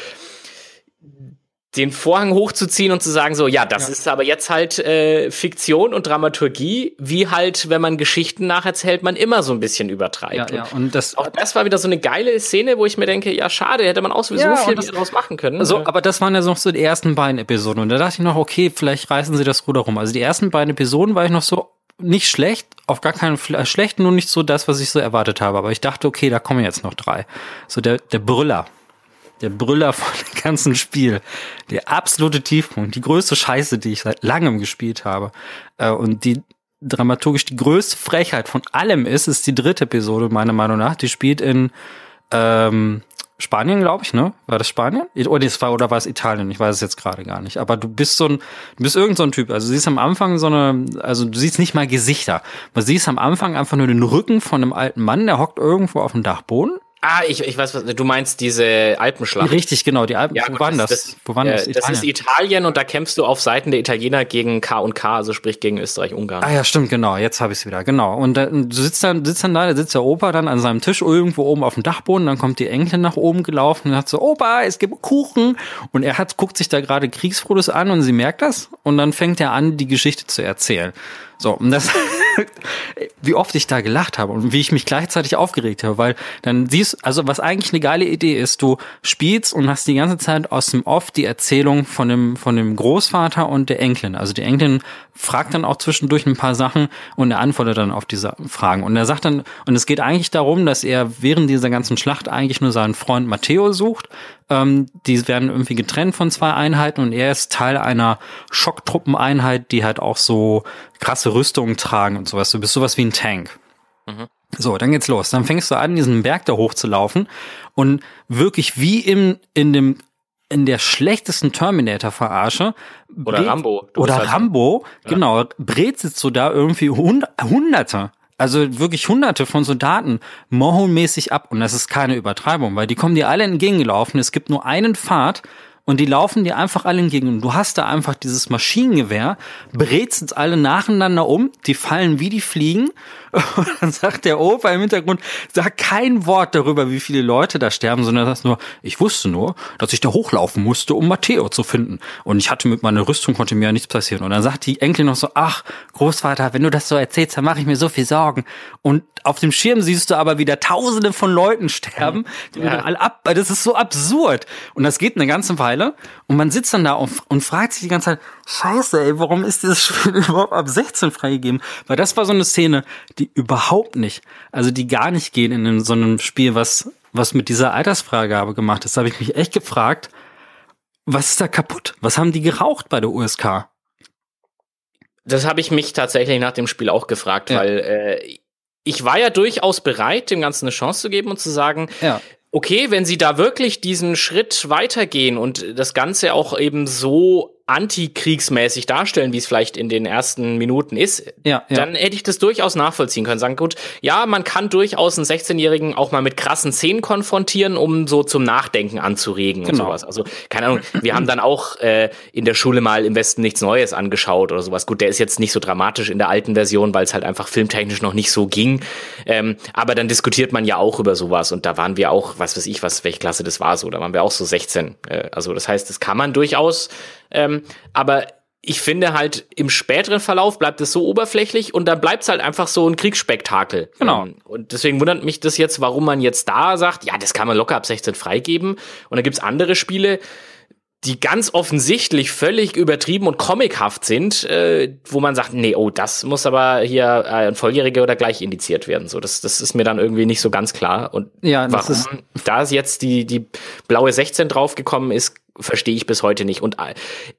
den Vorhang hochzuziehen und zu sagen so, ja, das ja. ist aber jetzt halt äh, Fiktion und Dramaturgie, wie halt, wenn man Geschichten nacherzählt, man immer so ein bisschen übertreibt. Ja, ja. Und das, auch das war wieder so eine geile Szene, wo ich mir denke, ja, schade, hätte man auch sowieso ja, viel das, daraus machen können. Also, aber das waren ja noch so die ersten beiden Episoden und da dachte ich noch, okay, vielleicht reißen sie das Ruder rum. Also die ersten beiden Episoden war ich noch so, nicht schlecht, auf gar keinen Fall schlecht, nur nicht so das, was ich so erwartet habe. Aber ich dachte, okay, da kommen jetzt noch drei. So der, der Brüller. Der Brüller von dem ganzen Spiel. Der absolute Tiefpunkt. Die größte Scheiße, die ich seit langem gespielt habe. Äh, und die dramaturgisch die größte Frechheit von allem ist, ist die dritte Episode, meiner Meinung nach. Die spielt in ähm, Spanien, glaube ich, ne? War das Spanien? Oder, das war, oder war es Italien? Ich weiß es jetzt gerade gar nicht. Aber du bist so ein, du bist irgend so ein Typ. Also du siehst am Anfang so eine, also du siehst nicht mal Gesichter. Man siehst am Anfang einfach nur den Rücken von einem alten Mann, der hockt irgendwo auf dem Dachboden. Ah, ich, ich weiß, was du meinst, diese Alpenschlacht. Richtig, genau, die Alpen. Ja, wo gut, waren das? das? Wo waren äh, das? Italien. Das ist Italien und da kämpfst du auf Seiten der Italiener gegen K und K, also sprich gegen Österreich-Ungarn. Ah ja, stimmt, genau, jetzt habe ich es wieder, genau. Und äh, du sitzt dann, sitzt dann da, da sitzt der Opa dann an seinem Tisch irgendwo oben auf dem Dachboden, dann kommt die Enkelin nach oben gelaufen und hat so, Opa, es gibt Kuchen. Und er hat, guckt sich da gerade Kriegsfotos an und sie merkt das und dann fängt er an, die Geschichte zu erzählen. So, und das, wie oft ich da gelacht habe und wie ich mich gleichzeitig aufgeregt habe, weil dann siehst, also was eigentlich eine geile Idee ist, du spielst und hast die ganze Zeit aus dem Off die Erzählung von dem, von dem Großvater und der Enkelin. Also die Enkelin fragt dann auch zwischendurch ein paar Sachen und er antwortet dann auf diese Fragen. Und er sagt dann, und es geht eigentlich darum, dass er während dieser ganzen Schlacht eigentlich nur seinen Freund Matteo sucht. Ähm, die werden irgendwie getrennt von zwei Einheiten und er ist Teil einer Schocktruppeneinheit, die halt auch so krasse Rüstungen tragen und sowas. Du bist sowas wie ein Tank. Mhm. So, dann geht's los. Dann fängst du an, diesen Berg da hochzulaufen und wirklich wie im, in dem, in der schlechtesten Terminator-Verarsche. Oder Rambo. Oder halt Rambo, ja. Genau. Brezelst du da irgendwie hund, Hunderte. Also wirklich hunderte von Soldaten mohonmäßig ab. Und das ist keine Übertreibung, weil die kommen dir alle entgegengelaufen. Es gibt nur einen Pfad und die laufen dir einfach alle entgegen. Und du hast da einfach dieses Maschinengewehr, brezelst alle nacheinander um, die fallen wie die Fliegen. Und dann sagt der Opa im Hintergrund, sag kein Wort darüber, wie viele Leute da sterben, sondern sagt nur, ich wusste nur, dass ich da hochlaufen musste, um Matteo zu finden. Und ich hatte mit meiner Rüstung, konnte mir ja nichts passieren. Und dann sagt die Enkelin noch so, ach, Großvater, wenn du das so erzählst, dann mache ich mir so viel Sorgen. Und auf dem Schirm siehst du aber wieder Tausende von Leuten sterben, die ja. alle ab, das ist so absurd. Und das geht eine ganze Weile. Und man sitzt dann da und, und fragt sich die ganze Zeit, scheiße, ey, warum ist dieses Spiel überhaupt ab sechzehn freigegeben? Weil das war so eine Szene, die überhaupt nicht, also die gar nicht gehen in einem, so einem Spiel, was, was mit dieser Altersfreigabe gemacht ist. Da habe ich mich echt gefragt, was ist da kaputt? Was haben die geraucht bei der U S K? Das habe ich mich tatsächlich nach dem Spiel auch gefragt, ja. weil äh, ich war ja durchaus bereit, dem Ganzen eine Chance zu geben und zu sagen, ja. okay, wenn sie da wirklich diesen Schritt weitergehen und das Ganze auch eben so antikriegsmäßig darstellen, wie es vielleicht in den ersten Minuten ist, ja, ja. dann hätte ich das durchaus nachvollziehen können. Sagen, gut, ja, man kann durchaus einen sechzehnjährigen auch mal mit krassen Szenen konfrontieren, um so zum Nachdenken anzuregen genau. und sowas. Also, keine Ahnung, wir haben dann auch äh, in der Schule mal Im Westen nichts Neues angeschaut oder sowas. Gut, der ist jetzt nicht so dramatisch in der alten Version, weil es halt einfach filmtechnisch noch nicht so ging. Ähm, aber dann diskutiert man ja auch über sowas und da waren wir auch, was weiß ich, was welche Klasse das war so, da waren wir auch so sechzehn. Äh, also das heißt, das kann man durchaus, ähm, aber ich finde halt, im späteren Verlauf bleibt es so oberflächlich und dann bleibt es halt einfach so ein Kriegsspektakel. Genau. Ähm, und deswegen wundert mich das jetzt, warum man jetzt da sagt, ja, das kann man locker ab sechzehn freigeben. Und dann gibt's andere Spiele, die ganz offensichtlich völlig übertrieben und comichaft sind, äh, wo man sagt, nee, oh, das muss aber hier äh, ein Volljähriger oder gleich indiziert werden. So, das, das ist mir dann irgendwie nicht so ganz klar. Und ja, warum ist da jetzt die, die blaue sechzehn draufgekommen ist, verstehe ich bis heute nicht. Und äh,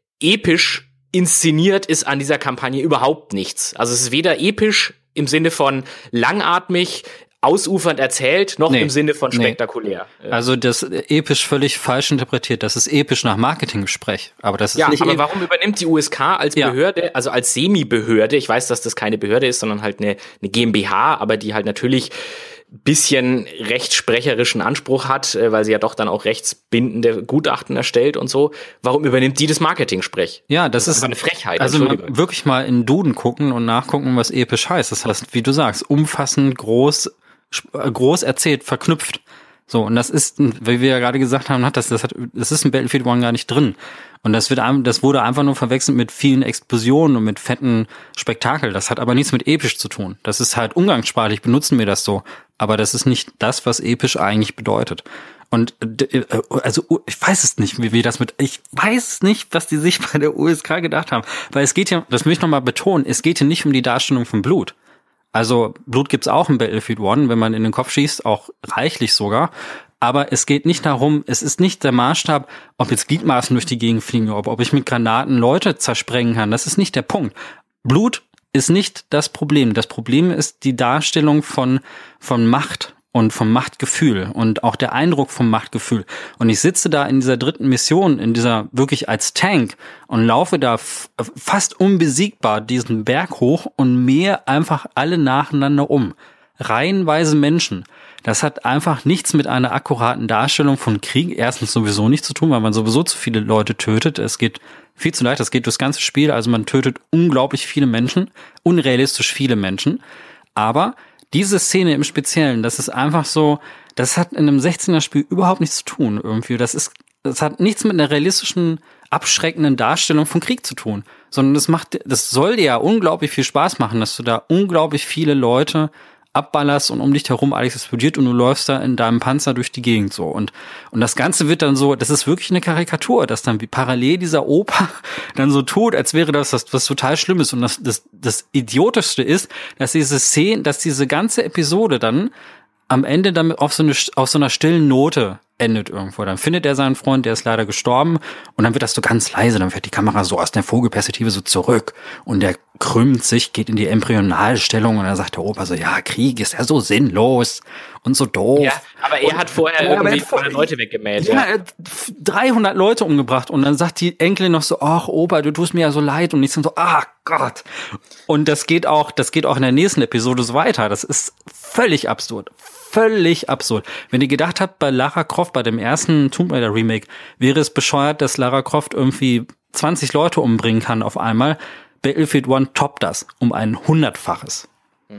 episch inszeniert ist an dieser Kampagne überhaupt nichts. Also es ist weder episch im Sinne von langatmig, ausufernd erzählt, noch nee, im Sinne von spektakulär. Nee. Also das episch völlig falsch interpretiert. Das ist episch nach Marketing-Sprech. Aber das ist ja, nicht aber warum übernimmt die U S K als ja. Behörde, also als Semi-Behörde, ich weiß, dass das keine Behörde ist, sondern halt eine, eine GmbH, aber die halt natürlich bisschen rechtssprecherischen Anspruch hat, weil sie ja doch dann auch rechtsbindende Gutachten erstellt und so. Warum übernimmt die das Marketing-Sprech? Ja, das, das ist eine Frechheit. Also wirklich mal in Duden gucken und nachgucken, was episch heißt. Das heißt, wie du sagst, umfassend, groß, groß erzählt, verknüpft. So, und das ist, wie wir ja gerade gesagt haben, hat das, das hat, das ist in Battlefield One gar nicht drin. Und das wird, das wurde einfach nur verwechselt mit vielen Explosionen und mit fetten Spektakel. Das hat aber nichts mit episch zu tun. Das ist halt umgangssprachlich, benutzen wir das so. Aber das ist nicht das, was episch eigentlich bedeutet. Und, also, ich weiß es nicht, wie wir das mit, ich weiß nicht, was die sich bei der U S K gedacht haben. Weil es geht ja, das will ich nochmal betonen, es geht hier nicht um die Darstellung von Blut. Also Blut gibt's auch in Battlefield One, wenn man in den Kopf schießt, auch reichlich sogar. Aber es geht nicht darum, es ist nicht der Maßstab, ob jetzt Gliedmaßen durch die Gegend fliegen, ob, ob ich mit Granaten Leute zersprengen kann. Das ist nicht der Punkt. Blut ist nicht das Problem. Das Problem ist die Darstellung von, von Macht und vom Machtgefühl und auch der Eindruck vom Machtgefühl. Und ich sitze da in dieser dritten Mission, in dieser wirklich als Tank und laufe da f- fast unbesiegbar diesen Berg hoch und mähe einfach alle nacheinander um. Reihenweise Menschen. Das hat einfach nichts mit einer akkuraten Darstellung von Krieg erstens sowieso nicht zu tun, weil man sowieso zu viele Leute tötet. Es geht viel zu leicht, das geht durchs ganze Spiel. Also man tötet unglaublich viele Menschen, unrealistisch viele Menschen. Aber diese Szene im Speziellen, das ist einfach so, das hat in einem sechzehner-Spiel überhaupt nichts zu tun irgendwie. Das ist, das hat nichts mit einer realistischen, abschreckenden Darstellung von Krieg zu tun, sondern das macht, das soll dir ja unglaublich viel Spaß machen, dass du da unglaublich viele Leute abballerst und um dich herum alles explodiert und du läufst da in deinem Panzer durch die Gegend so. Und, und das Ganze wird dann so, das ist wirklich eine Karikatur, dass dann wie parallel dieser Opa dann so tut, als wäre das was, was total Schlimmes. Und das, das, das Idiotischste ist, dass diese Szene, dass diese ganze Episode dann am Ende damit auf so eine, auf so einer stillen Note endet irgendwo. Dann findet er seinen Freund, der ist leider gestorben und dann wird das so ganz leise, dann fährt die Kamera so aus der Vogelperspektive so zurück und der krümmt sich, geht in die Embryonalstellung und dann sagt der Opa so, ja, Krieg ist ja so sinnlos und so doof. Ja, aber er hat vorher ja, irgendwie hundert Leute weggemäht. Ja, ja, dreihundert Leute umgebracht und dann sagt die Enkelin noch so, ach Opa, du tust mir ja so leid und ich so, ach Gott. Und das geht auch, das geht auch in der nächsten Episode so weiter. Das ist völlig absurd. Völlig absurd. Wenn ihr gedacht habt, bei Lara Croft, bei dem ersten Tomb Raider Remake, wäre es bescheuert, dass Lara Croft irgendwie zwanzig Leute umbringen kann auf einmal. Battlefield One toppt das um ein Hundertfaches.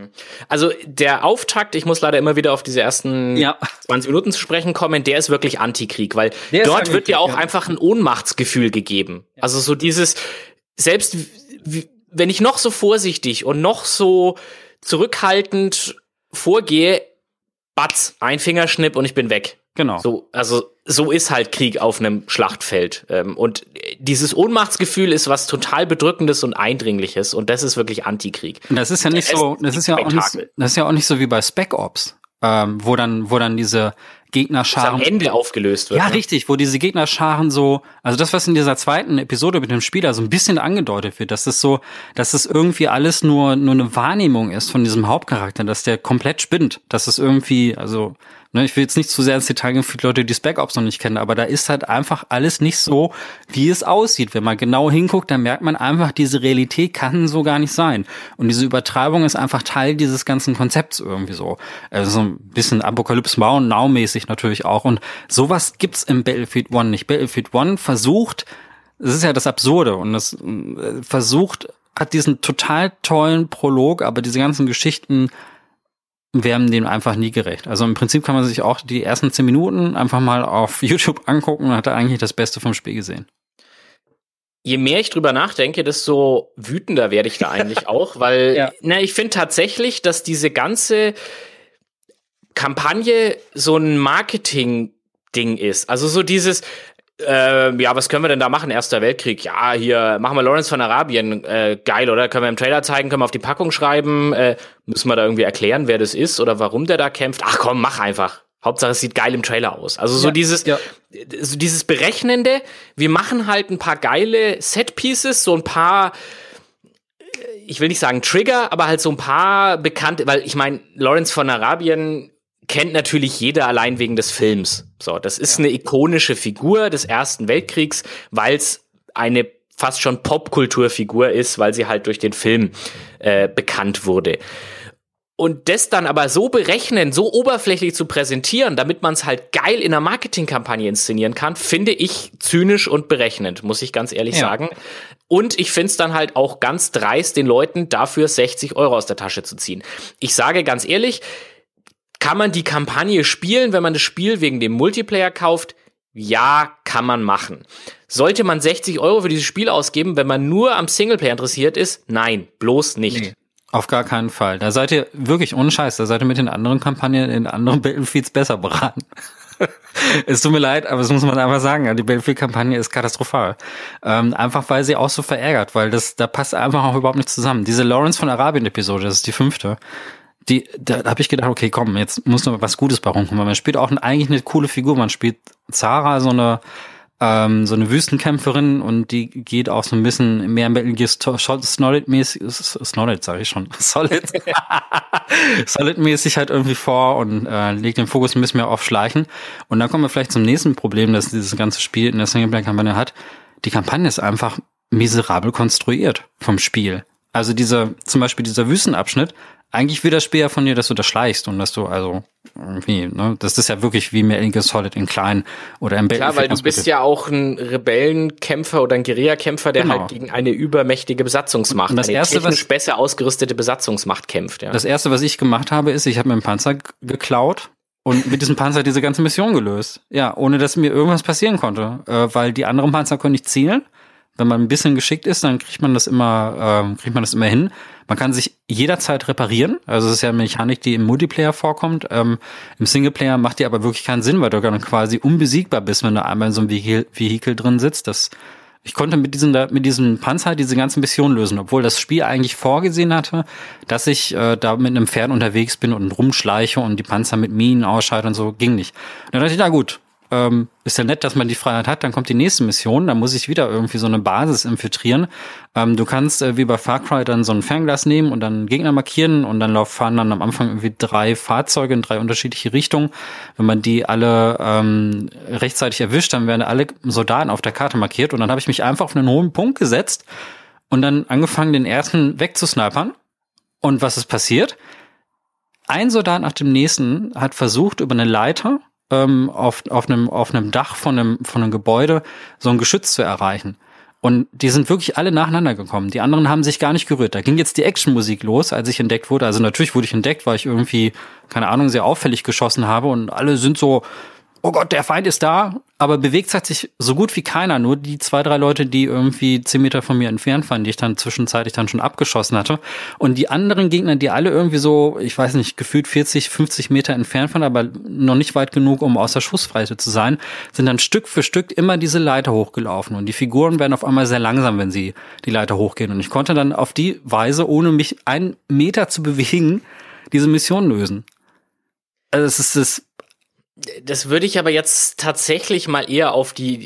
Also der Auftakt, ich muss leider immer wieder auf diese ersten ja. zwanzig Minuten zu sprechen kommen, der ist wirklich Antikrieg, weil der dort wird dir auch ja. einfach ein Ohnmachtsgefühl gegeben. Ja. Also so dieses, selbst wenn ich noch so vorsichtig und noch so zurückhaltend vorgehe, batz, ein Fingerschnipp und ich bin weg. Genau. So, also so ist halt Krieg auf einem Schlachtfeld. Und dieses Ohnmachtsgefühl ist was total Bedrückendes und Eindringliches und das ist wirklich Antikrieg. Und das ist ja nicht so, das ist ja auch nicht, das ist ja auch nicht so wie bei Spec Ops, ähm, wo dann, wo dann diese Gegnerscharen am Ende aufgelöst wird. Ja, ne? richtig, wo diese Gegnerscharen so, also das, was in dieser zweiten Episode mit dem Spieler so ein bisschen angedeutet wird, dass es so, dass es irgendwie alles nur, nur eine Wahrnehmung ist von diesem Hauptcharakter, dass der komplett spinnt, dass es irgendwie, also, Ne, ich will jetzt nicht zu sehr ins Detail gehen für die Leute, die Spec Ops noch nicht kennen, aber da ist halt einfach alles nicht so, wie es aussieht. Wenn man genau hinguckt, dann merkt man einfach, diese Realität kann so gar nicht sein. Und diese Übertreibung ist einfach Teil dieses ganzen Konzepts irgendwie so. Also so ein bisschen Apocalypse Now-mäßig natürlich auch. Und sowas gibt's im Battlefield One nicht. Battlefield One versucht, das ist ja das Absurde, und das äh, versucht, hat diesen total tollen Prolog, aber diese ganzen Geschichten werden dem einfach nie gerecht. Also im Prinzip kann man sich auch die ersten zehn Minuten einfach mal auf YouTube angucken und hat da eigentlich das Beste vom Spiel gesehen. Je mehr ich drüber nachdenke, desto wütender werde ich da eigentlich auch, weil ja. na, ich finde tatsächlich, dass diese ganze Kampagne so ein Marketing-Ding ist. Also so dieses, äh, ja, was können wir denn da machen? Erster Weltkrieg. Ja, hier machen wir Lawrence von Arabien. Äh, geil, oder? Können wir im Trailer zeigen, können wir auf die Packung schreiben. Äh, müssen wir da irgendwie erklären, wer das ist oder warum der da kämpft? Ach komm, mach einfach. Hauptsache, es sieht geil im Trailer aus. Also so ja, dieses, ja. so dieses Berechnende. Wir machen halt ein paar geile Set-Pieces, so ein paar, ich will nicht sagen Trigger, aber halt so ein paar bekannte, weil ich meine, Lawrence von Arabien kennt natürlich jeder allein wegen des Films. So, das ist ja. eine ikonische Figur des Ersten Weltkriegs, weil es eine fast schon Popkulturfigur ist, weil sie halt durch den Film äh, bekannt wurde. Und das dann aber so berechnen, so oberflächlich zu präsentieren, damit man es halt geil in einer Marketingkampagne inszenieren kann, finde ich zynisch und berechnend, muss ich ganz ehrlich ja. sagen. Und ich finde es dann halt auch ganz dreist, den Leuten dafür sechzig Euro aus der Tasche zu ziehen. Ich sage ganz ehrlich, kann man die Kampagne spielen, wenn man das Spiel wegen dem Multiplayer kauft? Ja, kann man machen. Sollte man sechzig Euro für dieses Spiel ausgeben, wenn man nur am Singleplayer interessiert ist? Nein, bloß nicht. Nee, auf gar keinen Fall. Da seid ihr wirklich ohne Scheiß, da seid ihr mit den anderen Kampagnen in anderen Battlefields besser beraten. Es tut mir leid, aber das muss man einfach sagen. Die Battlefield-Kampagne ist katastrophal. Ähm, einfach weil sie auch so verärgert, weil das da passt einfach auch überhaupt nicht zusammen. Diese Lawrence von Arabien-Episode, das ist die fünfte. Die, da habe ich gedacht, okay, komm, jetzt muss noch was Gutes bei rumkommen. Man spielt auch eigentlich eine coole Figur. Man spielt Zara, so eine ähm, so eine Wüstenkämpferin, und die geht auch so ein bisschen mehr Metal Gear Solid-mäßig, Solid sage ich schon, Solid, Solid-mäßig halt irgendwie vor und äh, legt den Fokus ein bisschen mehr auf Schleichen. Und dann kommen wir vielleicht zum nächsten Problem, das dieses ganze Spiel in der Singleplayer-Kampagne hat. Die Kampagne ist einfach miserabel konstruiert vom Spiel. Also dieser, zum Beispiel dieser Wüstenabschnitt, eigentlich will das Spiel ja von dir, dass du da schleichst und dass du also irgendwie, ne, das ist ja wirklich wie Metal Gear Solid in klein oder im Klar, weil du bist ja auch ein Rebellenkämpfer oder ein Guerillakämpfer, der genau. halt gegen eine übermächtige Besatzungsmacht, das eine erste, technisch was, besser ausgerüstete Besatzungsmacht kämpft. Ja. Das erste, was ich gemacht habe, ist, ich habe mir einen Panzer g- geklaut und mit diesem Panzer diese ganze Mission gelöst. Ja, ohne dass mir irgendwas passieren konnte, äh, weil die anderen Panzer können nicht zielen. Wenn man ein bisschen geschickt ist, dann kriegt man das immer, ähm, kriegt man das immer hin. Man kann sich jederzeit reparieren. Also es ist ja eine Mechanik, die im Multiplayer vorkommt. Ähm, Im Singleplayer macht die aber wirklich keinen Sinn, weil du dann quasi unbesiegbar bist, wenn du einmal in so einem Vehikel, Vehikel drin sitzt. Das, ich konnte mit diesem, mit diesem Panzer diese ganze Mission lösen, obwohl das Spiel eigentlich vorgesehen hatte, dass ich äh, da mit einem Pferd unterwegs bin und rumschleiche und die Panzer mit Minen ausschalte und so, ging nicht. Und dann dachte ich, na gut, Ähm, ist ja nett, dass man die Freiheit hat, dann kommt die nächste Mission, dann muss ich wieder irgendwie so eine Basis infiltrieren. Ähm, du kannst äh, wie bei Far Cry dann so ein Fernglas nehmen und dann Gegner markieren und dann laufen, fahren dann am Anfang irgendwie drei Fahrzeuge in drei unterschiedliche Richtungen. Wenn man die alle ähm, rechtzeitig erwischt, dann werden alle Soldaten auf der Karte markiert, und dann habe ich mich einfach auf einen hohen Punkt gesetzt und dann angefangen, den ersten wegzusnipern. Und was ist passiert? Ein Soldat nach dem nächsten hat versucht, über eine Leiter auf auf einem auf einem Dach von einem von einem Gebäude so ein Geschütz zu erreichen. Und die sind wirklich alle nacheinander gekommen. Die anderen haben sich gar nicht gerührt. Da ging jetzt die Actionmusik los, als ich entdeckt wurde. Also natürlich wurde ich entdeckt, weil ich irgendwie, keine Ahnung, sehr auffällig geschossen habe, und alle sind so, oh Gott, der Feind ist da, aber bewegt hat sich so gut wie keiner. Nur die zwei, drei Leute, die irgendwie zehn Meter von mir entfernt waren, die ich dann zwischenzeitlich dann schon abgeschossen hatte. Und die anderen Gegner, die alle irgendwie so, ich weiß nicht, gefühlt vierzig, fünfzig Meter entfernt waren, aber noch nicht weit genug, um außer Schussweite zu sein, sind dann Stück für Stück immer diese Leiter hochgelaufen. Und die Figuren werden auf einmal sehr langsam, wenn sie die Leiter hochgehen. Und ich konnte dann auf die Weise, ohne mich einen Meter zu bewegen, diese Mission lösen. Also es ist das Das würde ich aber jetzt tatsächlich mal eher auf die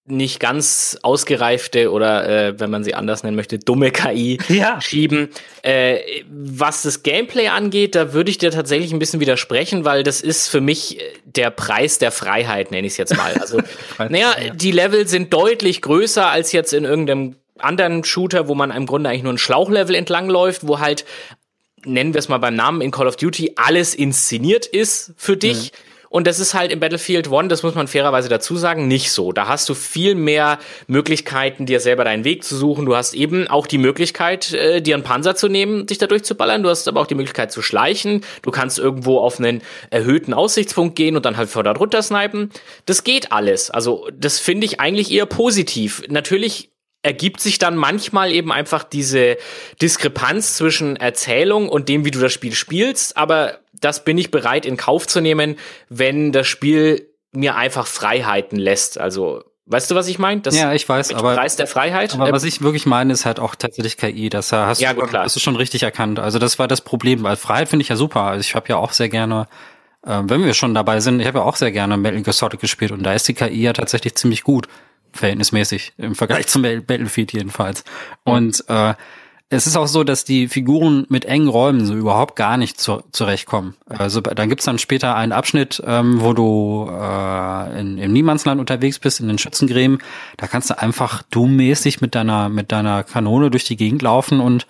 nicht ganz ausgereifte oder äh, wenn man sie anders nennen möchte, dumme K I ja. schieben. Äh, was das Gameplay angeht, da würde ich dir tatsächlich ein bisschen widersprechen, weil das ist für mich der Preis der Freiheit, nenne ich es jetzt mal. Also, naja, ja. die Level sind deutlich größer als jetzt in irgendeinem anderen Shooter, wo man im Grunde eigentlich nur ein Schlauchlevel entlang läuft, wo halt, nennen wir es mal beim Namen, in Call of Duty alles inszeniert ist für dich. Mhm. Und das ist halt im Battlefield One, das muss man fairerweise dazu sagen, nicht so. Da hast du viel mehr Möglichkeiten, dir selber deinen Weg zu suchen. Du hast eben auch die Möglichkeit, äh, dir einen Panzer zu nehmen, dich da durchzuballern. Du hast aber auch die Möglichkeit zu schleichen. Du kannst irgendwo auf einen erhöhten Aussichtspunkt gehen und dann halt vor da drunter snipen. Das geht alles. Also das finde ich eigentlich eher positiv. Natürlich ergibt sich dann manchmal eben einfach diese Diskrepanz zwischen Erzählung und dem, wie du das Spiel spielst, aber das bin ich bereit in Kauf zu nehmen, wenn das Spiel mir einfach Freiheiten lässt. Also, weißt du, was ich meine? Ja, ich weiß, aber Preis der Freiheit. Aber ähm, was ich wirklich meine, ist halt auch tatsächlich K I. Das hast, ja, du, gut, klar. hast du schon richtig erkannt. Also das war das Problem, weil Freiheit finde ich ja super. Also ich habe ja auch sehr gerne, äh, wenn wir schon dabei sind, ich habe ja auch sehr gerne Metal Gear Solid gespielt und da ist die K I ja tatsächlich ziemlich gut. Verhältnismäßig, im Vergleich zum Battlefield jedenfalls. Und äh, es ist auch so, dass die Figuren mit engen Räumen so überhaupt gar nicht zu, zurechtkommen. Also dann gibt's dann später einen Abschnitt, ähm, wo du äh, in, im Niemandsland unterwegs bist, in den Schützengräben. Da kannst du einfach Doom-mäßig mit deiner mit deiner Kanone durch die Gegend laufen und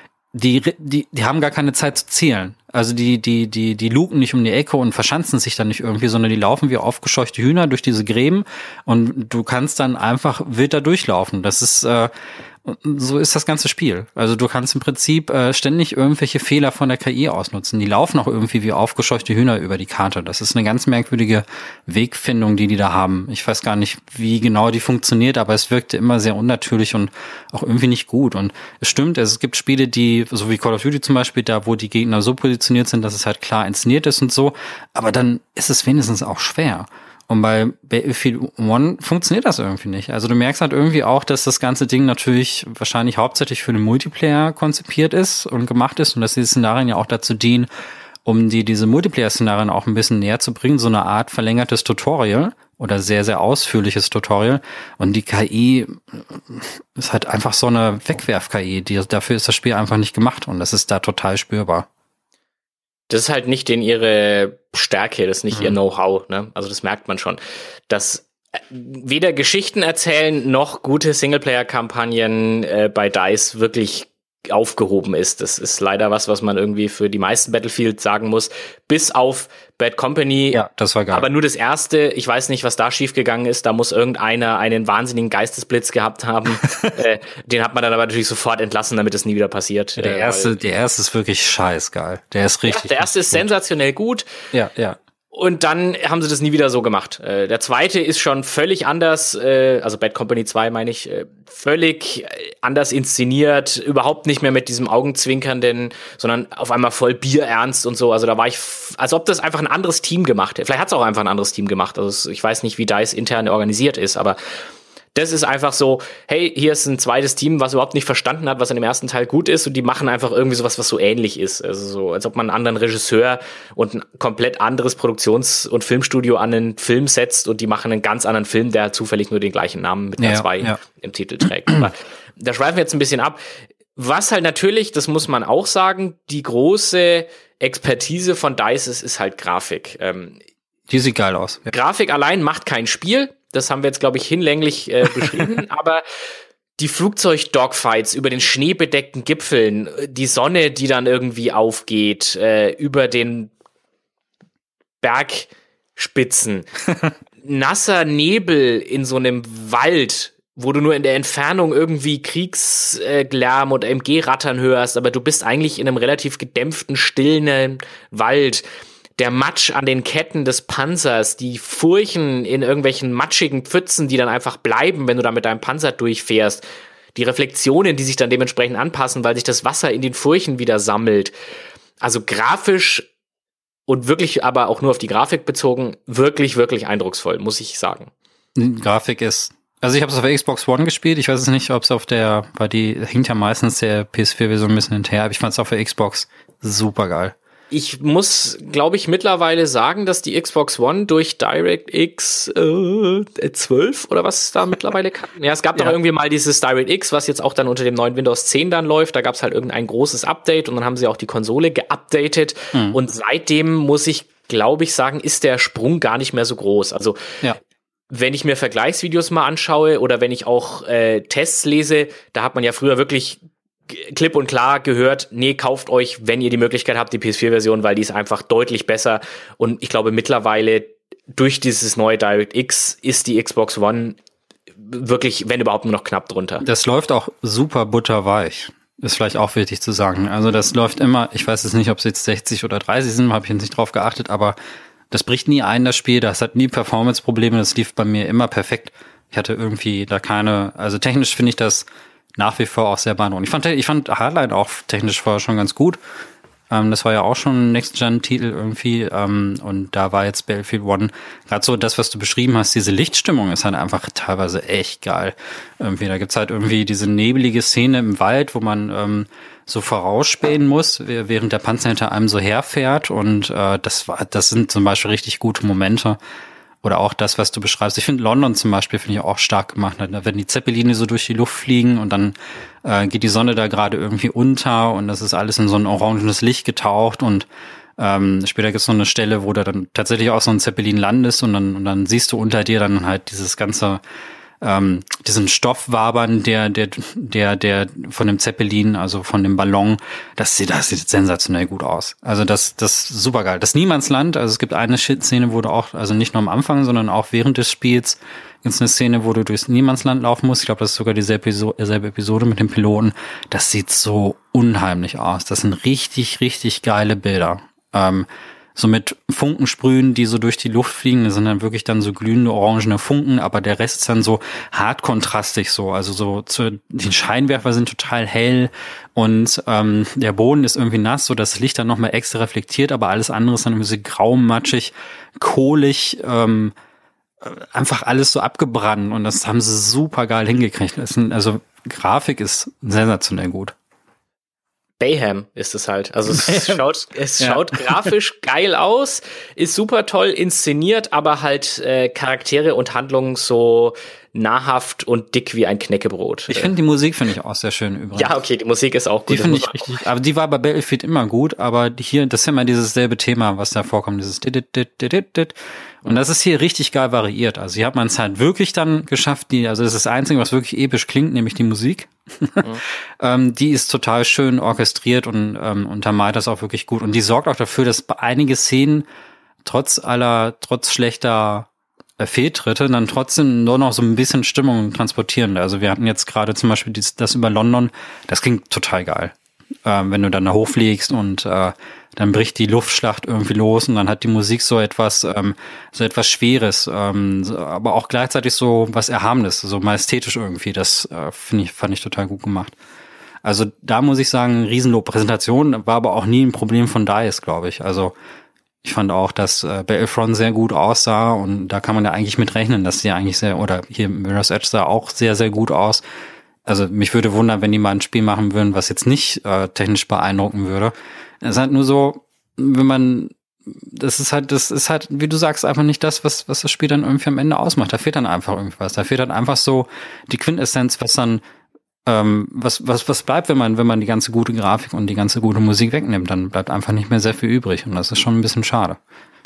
die die die haben gar keine Zeit zu zielen. Also die die die die luken nicht um die Ecke und verschanzen sich dann nicht irgendwie, sondern die laufen wie aufgescheuchte Hühner durch diese Gräben und du kannst dann einfach wild da durchlaufen. Das ist äh, so ist das ganze Spiel. Also du kannst im Prinzip äh, ständig irgendwelche Fehler von der K I ausnutzen. Die laufen auch irgendwie wie aufgescheuchte Hühner über die Karte. Das ist eine ganz merkwürdige Wegfindung, die die da haben. Ich weiß gar nicht, wie genau die funktioniert, aber es wirkte immer sehr unnatürlich und auch irgendwie nicht gut. Und es stimmt, es gibt Spiele, die, so wie Call of Duty zum Beispiel, da wo die Gegner so positioniert sind, dass es halt klar inszeniert ist und so, aber dann ist es wenigstens auch schwer. Und bei Battlefield One funktioniert das irgendwie nicht. Also du merkst halt irgendwie auch, dass das ganze Ding natürlich wahrscheinlich hauptsächlich für den Multiplayer konzipiert ist und gemacht ist und dass diese Szenarien ja auch dazu dienen, um die diese Multiplayer-Szenarien auch ein bisschen näher zu bringen, so eine Art verlängertes Tutorial oder sehr, sehr ausführliches Tutorial. Und die K I ist halt einfach so eine Wegwerf-K I. Die, dafür ist das Spiel einfach nicht gemacht und das ist da total spürbar. Das ist halt nicht in ihre Stärke, das ist nicht mhm. ihr Know-how, ne? Also das merkt man schon. Dass weder Geschichten erzählen noch gute Singleplayer-Kampagnen äh, bei DICE wirklich aufgehoben ist. Das ist leider was, was man irgendwie für die meisten Battlefield sagen muss. Bis auf Bad Company. Ja, das war geil. Aber nur das erste. Ich weiß nicht, was da schiefgegangen ist. Da muss irgendeiner einen wahnsinnigen Geistesblitz gehabt haben. äh, den hat man dann aber natürlich sofort entlassen, damit es nie wieder passiert. Der erste, der erste ist wirklich scheißgeil. Der ist richtig. Ja, der erste ist gut. Sensationell gut. Ja, ja. Und dann haben sie das nie wieder so gemacht. Äh, der zweite ist schon völlig anders, äh, also Bad Company zwei meine ich, äh, völlig anders inszeniert, überhaupt nicht mehr mit diesem Augenzwinkernden, sondern auf einmal voll bierernst und so. Also da war ich, f- als ob das einfach ein anderes Team gemacht hätte. Vielleicht hat es auch einfach ein anderes Team gemacht. Also ich weiß nicht, wie DICE intern organisiert ist, aber das ist einfach so, hey, hier ist ein zweites Team, was überhaupt nicht verstanden hat, was in dem ersten Teil gut ist und die machen einfach irgendwie sowas, was so ähnlich ist. Also so, als ob man einen anderen Regisseur und ein komplett anderes Produktions- und Filmstudio an einen Film setzt und die machen einen ganz anderen Film, der zufällig nur den gleichen Namen mit einer ja, zwei ja. im Titel trägt. Aber da schweifen wir jetzt ein bisschen ab. Was halt natürlich, das muss man auch sagen, die große Expertise von DICE ist, ist halt Grafik. Ähm, die sieht geil aus. Ja. Grafik allein macht kein Spiel. Das haben wir jetzt, glaube ich, hinlänglich äh, beschrieben. Aber die Flugzeug-Dogfights über den schneebedeckten Gipfeln, die Sonne, die dann irgendwie aufgeht, äh, über den Bergspitzen, nasser Nebel in so einem Wald, wo du nur in der Entfernung irgendwie Kriegslärm und M G-Rattern hörst, aber du bist eigentlich in einem relativ gedämpften, stillen Wald. Der Matsch an den Ketten des Panzers, die Furchen in irgendwelchen matschigen Pfützen, die dann einfach bleiben, wenn du da mit deinem Panzer durchfährst. Die Reflexionen, die sich dann dementsprechend anpassen, weil sich das Wasser in den Furchen wieder sammelt. Also grafisch und wirklich aber auch nur auf die Grafik bezogen, wirklich, wirklich eindrucksvoll, muss ich sagen. Grafik ist, also ich habe es auf der Xbox One gespielt, ich weiß es nicht, ob es auf der, weil die hinkt ja meistens der P S vier Version ein bisschen hinterher, aber ich fand es auf der Xbox super geil. Ich muss, glaube ich, mittlerweile sagen, dass die Xbox One durch DirectX äh, zwölf oder was da mittlerweile kann. Ja, es gab ja. doch irgendwie mal dieses DirectX, was jetzt auch dann unter dem neuen Windows zehn dann läuft. Da gab es halt irgendein großes Update und dann haben sie auch die Konsole geupdatet. Mhm. Und seitdem muss ich, glaube ich, sagen, ist der Sprung gar nicht mehr so groß. Also ja. wenn ich mir Vergleichsvideos mal anschaue oder wenn ich auch äh, Tests lese, da hat man ja früher wirklich klipp und klar gehört, nee, kauft euch, wenn ihr die Möglichkeit habt, die P S vier Version, weil die ist einfach deutlich besser. Und ich glaube, mittlerweile durch dieses neue DirectX ist die Xbox One wirklich, wenn überhaupt, nur noch knapp drunter. Das läuft auch super butterweich. Ist vielleicht auch wichtig zu sagen. Also das läuft immer, ich weiß jetzt nicht, ob es jetzt sechzig oder dreißig sind, habe ich jetzt nicht drauf geachtet, aber das bricht nie ein, das Spiel. Das hat nie Performance-Probleme, das lief bei mir immer perfekt. Ich hatte irgendwie da keine, also technisch finde ich das nach wie vor auch sehr beeindruckend. Ich fand, ich fand Hardline auch technisch vorher schon ganz gut. Ähm, das war ja auch schon ein Next-Gen-Titel irgendwie. Ähm, und da war jetzt Battlefield One gerade so das, was du beschrieben hast, diese Lichtstimmung ist halt einfach teilweise echt geil. Irgendwie, da gibt's halt irgendwie diese nebelige Szene im Wald, wo man ähm, so vorausspähen muss, während der Panzer hinter einem so herfährt. Und äh, das war, das sind zum Beispiel richtig gute Momente. Oder auch das, was du beschreibst. Ich finde London zum Beispiel, finde ich auch stark gemacht. Da werden die Zeppeline so durch die Luft fliegen und dann äh, geht die Sonne da gerade irgendwie unter und das ist alles in so ein orangenes Licht getaucht und ähm, später gibt es noch eine Stelle, wo da dann tatsächlich auch so ein Zeppelin landest und dann und dann siehst du unter dir dann halt dieses ganze ähm, diesen Stoff wabern, der der der der von dem Zeppelin, also von dem Ballon, das sieht das sieht sensationell gut aus. Also das das ist super geil. Das Niemandsland, also es gibt eine Szene, wo du auch, also nicht nur am Anfang, sondern auch während des Spiels gibt es eine Szene, wo du durchs Niemandsland laufen musst. Ich glaube, das ist sogar dieselbe Episode, dieselbe Episode mit dem Piloten. Das sieht so unheimlich aus. Das sind richtig richtig geile Bilder. Ähm, so mit Funken sprühen, die so durch die Luft fliegen. Das sind dann wirklich dann so glühende orangene Funken, aber der Rest ist dann so hart kontrastig so. Also so zu, die Scheinwerfer sind total hell und ähm, der Boden ist irgendwie nass, so dass das Licht dann nochmal extra reflektiert, aber alles andere ist dann irgendwie so grau, matschig, kohlig, ähm, einfach alles so abgebrannt und das haben sie super geil hingekriegt. Das sind, also Grafik ist sensationell gut. Bayham ist es halt. Also es schaut, es ja. schaut grafisch geil aus, ist super toll inszeniert, aber halt äh, Charaktere und Handlungen so nahrhaft und dick wie ein Knäckebrot. Ich finde die Musik finde ich auch sehr schön übrigens. Ja, okay, die Musik ist auch gut. Die finde ich richtig, aber die war bei Battlefield immer gut, aber hier, das ist ja immer dieses selbe Thema, was da vorkommt, dieses dit, dit, dit, dit, dit. Und das ist hier richtig geil variiert. Also hier hat man es halt wirklich dann geschafft, die, also das ist das Einzige, was wirklich episch klingt, nämlich die Musik. Mhm. ähm, die ist total schön orchestriert und ähm, untermalt das auch wirklich gut. Und die sorgt auch dafür, dass bei einige Szenen trotz aller, trotz schlechter äh, Fehltritte dann trotzdem nur noch so ein bisschen Stimmung transportieren. Also wir hatten jetzt gerade zum Beispiel dies, das über London, das klingt total geil. Ähm, wenn du dann da hochfliegst und äh, dann bricht die Luftschlacht irgendwie los und dann hat die Musik so etwas ähm, so etwas Schweres, ähm, so, aber auch gleichzeitig so was Erhabenes, so majestätisch irgendwie. Das äh, finde ich fand ich total gut gemacht. Also da muss ich sagen, Riesenlob. Präsentation war aber auch nie ein Problem von D I C E, glaube ich. Also ich fand auch, dass äh, Battlefront sehr gut aussah und da kann man ja eigentlich mit rechnen, dass die eigentlich sehr, oder hier Mirror's Edge sah auch sehr, sehr gut aus. Also mich würde wundern, wenn die mal ein Spiel machen würden, was jetzt nicht äh, technisch beeindrucken würde. Es ist halt nur so, wenn man, das ist halt, das ist halt, wie du sagst, einfach nicht das, was was das Spiel dann irgendwie am Ende ausmacht. Da fehlt dann einfach irgendwas. Da fehlt dann einfach so die Quintessenz, was dann, ähm, was was was bleibt, wenn man wenn man die ganze gute Grafik und die ganze gute Musik wegnimmt, dann bleibt einfach nicht mehr sehr viel übrig und das ist schon ein bisschen schade.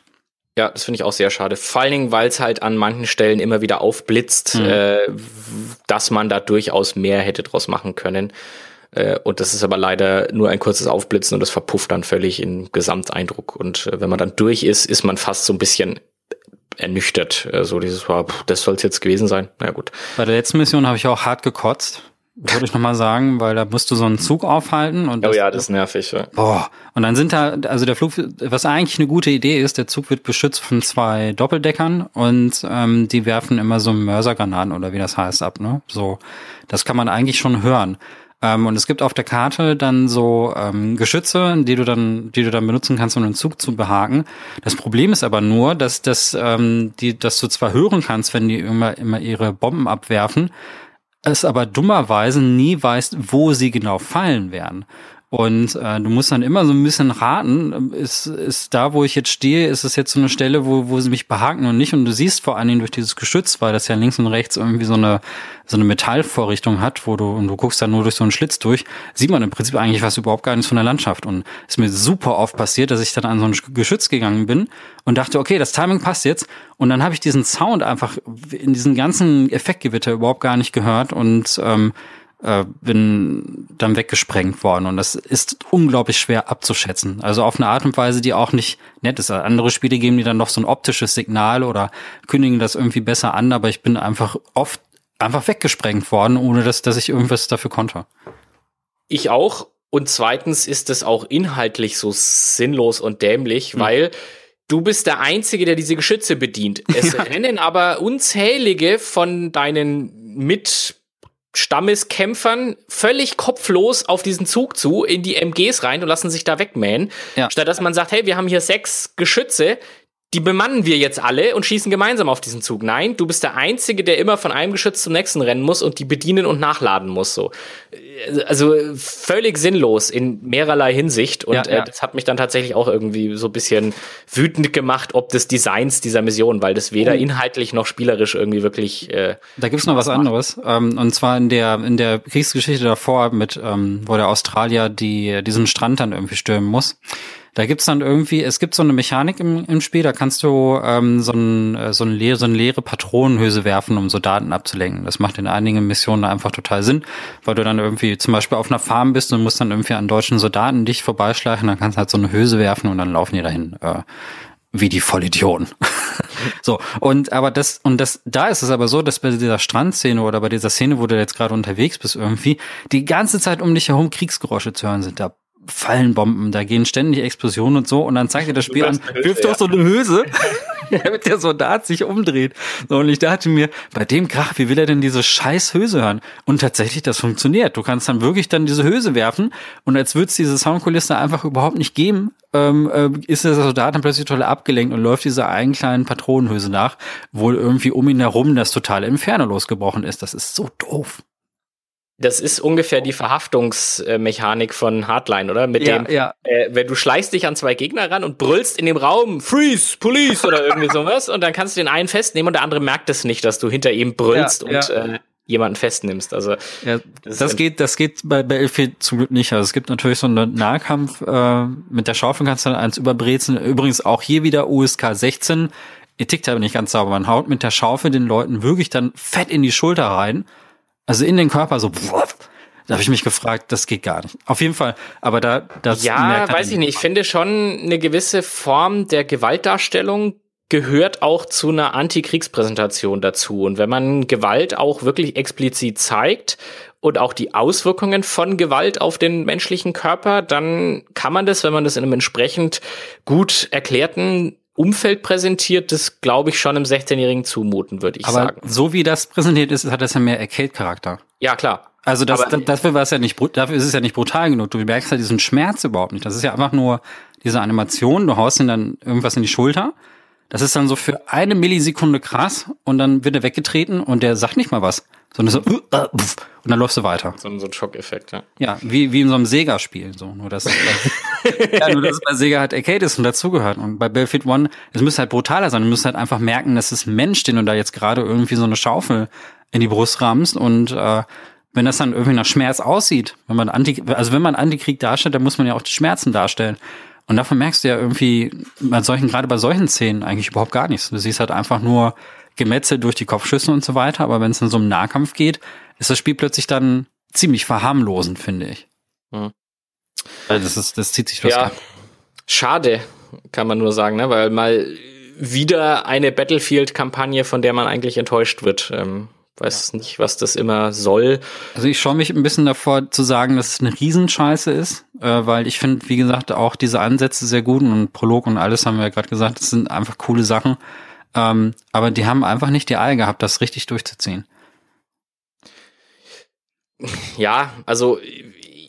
Ja, das finde ich auch sehr schade. Vor allen Dingen, weil es halt an manchen Stellen immer wieder aufblitzt, mhm. äh, dass man da durchaus mehr hätte draus machen können. Äh, und das ist aber leider nur ein kurzes Aufblitzen und das verpufft dann völlig im Gesamteindruck. Und äh, wenn man dann durch ist, ist man fast so ein bisschen ernüchtert. Äh, so dieses, wow, das soll es jetzt gewesen sein. Na gut. Bei der letzten Mission habe ich auch hart gekotzt. Würde ich nochmal sagen, weil da musst du so einen Zug aufhalten. Und das, oh ja, das ist nervig. Ja. Boah. Und dann sind da, also der Flug, was eigentlich eine gute Idee ist, der Zug wird beschützt von zwei Doppeldeckern und ähm, die werfen immer so Mörsergranaten oder wie das heißt ab, ne? So, das kann man eigentlich schon hören. Ähm, und es gibt auf der Karte dann so ähm, Geschütze, die du dann, die du dann benutzen kannst, um den Zug zu behaken. Das Problem ist aber nur, dass das, ähm, die, dass du zwar hören kannst, wenn die immer, immer ihre Bomben abwerfen, es aber dummerweise nie weißt, wo sie genau fallen werden. Und äh, du musst dann immer so ein bisschen raten, ist, ist da, wo ich jetzt stehe, ist es jetzt so eine Stelle, wo, wo sie mich behaken und nicht. Und du siehst vor allen Dingen durch dieses Geschütz, weil das ja links und rechts irgendwie so eine so eine Metallvorrichtung hat, wo du, und du guckst dann nur durch so einen Schlitz durch, sieht man im Prinzip eigentlich was überhaupt gar nichts von der Landschaft. Und es ist mir super oft passiert, dass ich dann an so ein Geschütz gegangen bin und dachte, okay, das Timing passt jetzt. Und dann habe ich diesen Sound einfach in diesen ganzen Effektgewitter überhaupt gar nicht gehört und ähm, äh, bin dann weggesprengt worden. Und das ist unglaublich schwer abzuschätzen. Also auf eine Art und Weise, die auch nicht nett ist. Andere Spiele geben die dann noch so ein optisches Signal oder kündigen das irgendwie besser an, aber ich bin einfach oft einfach weggesprengt worden, ohne dass, dass ich irgendwas dafür konnte. Ich auch. Und zweitens ist es auch inhaltlich so sinnlos und dämlich, hm. weil du bist der Einzige, der diese Geschütze bedient. Es ja. rennen aber unzählige von deinen Mitstammeskämpfern völlig kopflos auf diesen Zug zu, in die M Gs rein und lassen sich da wegmähen. Ja. Statt dass man sagt, hey, wir haben hier sechs Geschütze, die bemannen wir jetzt alle und schießen gemeinsam auf diesen Zug. Nein, du bist der Einzige, der immer von einem Geschütz zum nächsten rennen muss und die bedienen und nachladen muss. So, also völlig sinnlos in mehrerlei Hinsicht. Und ja, ja. Äh, das hat mich dann tatsächlich auch irgendwie so ein bisschen wütend gemacht, ob des Designs dieser Mission, weil das weder oh. inhaltlich noch spielerisch irgendwie wirklich. Äh, da gibt's noch was macht. anderes. Ähm, und zwar in der in der Kriegsgeschichte davor, mit ähm, wo der Australier die diesen Strand dann irgendwie stürmen muss. Da gibt's dann irgendwie, es gibt so eine Mechanik im, im Spiel, da kannst du ähm, so, ein, so, eine leere, so eine leere Patronenhülse werfen, um Soldaten abzulenken. Das macht in einigen Missionen einfach total Sinn, weil du dann irgendwie zum Beispiel auf einer Farm bist und musst dann irgendwie an deutschen Soldaten dich vorbeischleichen, dann kannst du halt so eine Hülse werfen und dann laufen die dahin, äh, wie die Vollidioten. So, und aber das, und das, da ist es aber so, dass bei dieser Strandszene oder bei dieser Szene, wo du jetzt gerade unterwegs bist irgendwie, die ganze Zeit um dich herum Kriegsgeräusche zu hören sind. Da fallen Bomben, da gehen ständig Explosionen und so, und dann zeigt dir das Spiel an, wirft doch so eine Hülse, damit der Soldat sich umdreht. So, und ich dachte mir, bei dem Krach, wie will er denn diese scheiß Hülse hören? Und tatsächlich, das funktioniert. Du kannst dann wirklich dann diese Hülse werfen, und als würde es diese Soundkulisse einfach überhaupt nicht geben, ähm, äh, ist der Soldat dann plötzlich total abgelenkt und läuft dieser einen kleinen Patronenhülse nach, wohl irgendwie um ihn herum das totale Inferno losgebrochen ist. Das ist so doof. Das ist ungefähr die Verhaftungsmechanik von Hardline, oder? Mit ja, dem, ja. Äh, wenn du schleichst dich an zwei Gegner ran und brüllst in dem Raum, Freeze, Police oder irgendwie sowas, und dann kannst du den einen festnehmen und der andere merkt es nicht, dass du hinter ihm brüllst ja, und ja. Äh, jemanden festnimmst. Also ja, das, das geht, das geht bei Battlefield zum Glück nicht. Also es gibt natürlich so einen Nahkampf, äh, mit der Schaufel kannst du dann eins überbrezeln. Übrigens auch hier wieder U S K sechzehn. Ihr tickt aber nicht ganz sauber. Man haut mit der Schaufel den Leuten wirklich dann fett in die Schulter rein. Also in den Körper so, da habe ich mich gefragt, das geht gar nicht. Auf jeden Fall, aber da das ja, weiß ich nicht. Ich finde schon, eine gewisse Form der Gewaltdarstellung gehört auch zu einer Antikriegspräsentation dazu. Und wenn man Gewalt auch wirklich explizit zeigt und auch die Auswirkungen von Gewalt auf den menschlichen Körper, dann kann man das, wenn man das in einem entsprechend gut erklärten Umfeld präsentiert, das glaube ich schon einem sechzehnjährigen zumuten, würde ich aber sagen. Aber so wie das präsentiert ist, hat das ja mehr Arcade-Charakter. Ja, klar. Also das, das, dafür war es ja nicht, dafür ist es ja nicht brutal genug. Du merkst ja diesen Schmerz überhaupt nicht. Das ist ja einfach nur diese Animation. Du haust ihm dann irgendwas in die Schulter. Das ist dann so für eine Millisekunde krass, und dann wird er weggetreten und der sagt nicht mal was, sondern so uh, uh, und dann läufst du weiter. So, so ein Schockeffekt, ja. Ja, wie wie in so einem Sega-Spiel, so nur dass ja, nur dass es bei Sega halt Arcade ist und dazugehört. Und bei Battlefield One, es müsste halt brutaler sein. Du musst halt einfach merken, dass es ein Mensch, den du da jetzt gerade irgendwie so eine Schaufel in die Brust rammst, und äh, wenn das dann irgendwie nach Schmerz aussieht, wenn man Anti, also wenn man Antikrieg darstellt, dann muss man ja auch die Schmerzen darstellen. Und davon merkst du ja irgendwie bei solchen, gerade bei solchen Szenen eigentlich überhaupt gar nichts. Du siehst halt einfach nur Gemetzel durch die Kopfschüsse und so weiter, aber wenn es in so einem Nahkampf geht, ist das Spiel plötzlich dann ziemlich verharmlosend, finde ich. Mhm. Also das ist, das zieht sich durch. Ja, schade, kann man nur sagen, ne? Weil mal wieder eine Battlefield-Kampagne, von der man eigentlich enttäuscht wird. Ähm, weiß ja. nicht, was das immer soll. Also ich schaue mich ein bisschen davor zu sagen, dass es eine Riesenscheiße ist, äh, weil ich finde, wie gesagt, auch diese Ansätze sehr gut, und Prolog und alles haben wir ja gerade gesagt, das sind einfach coole Sachen. Ähm, aber die haben einfach nicht die Eier gehabt, das richtig durchzuziehen. Ja, also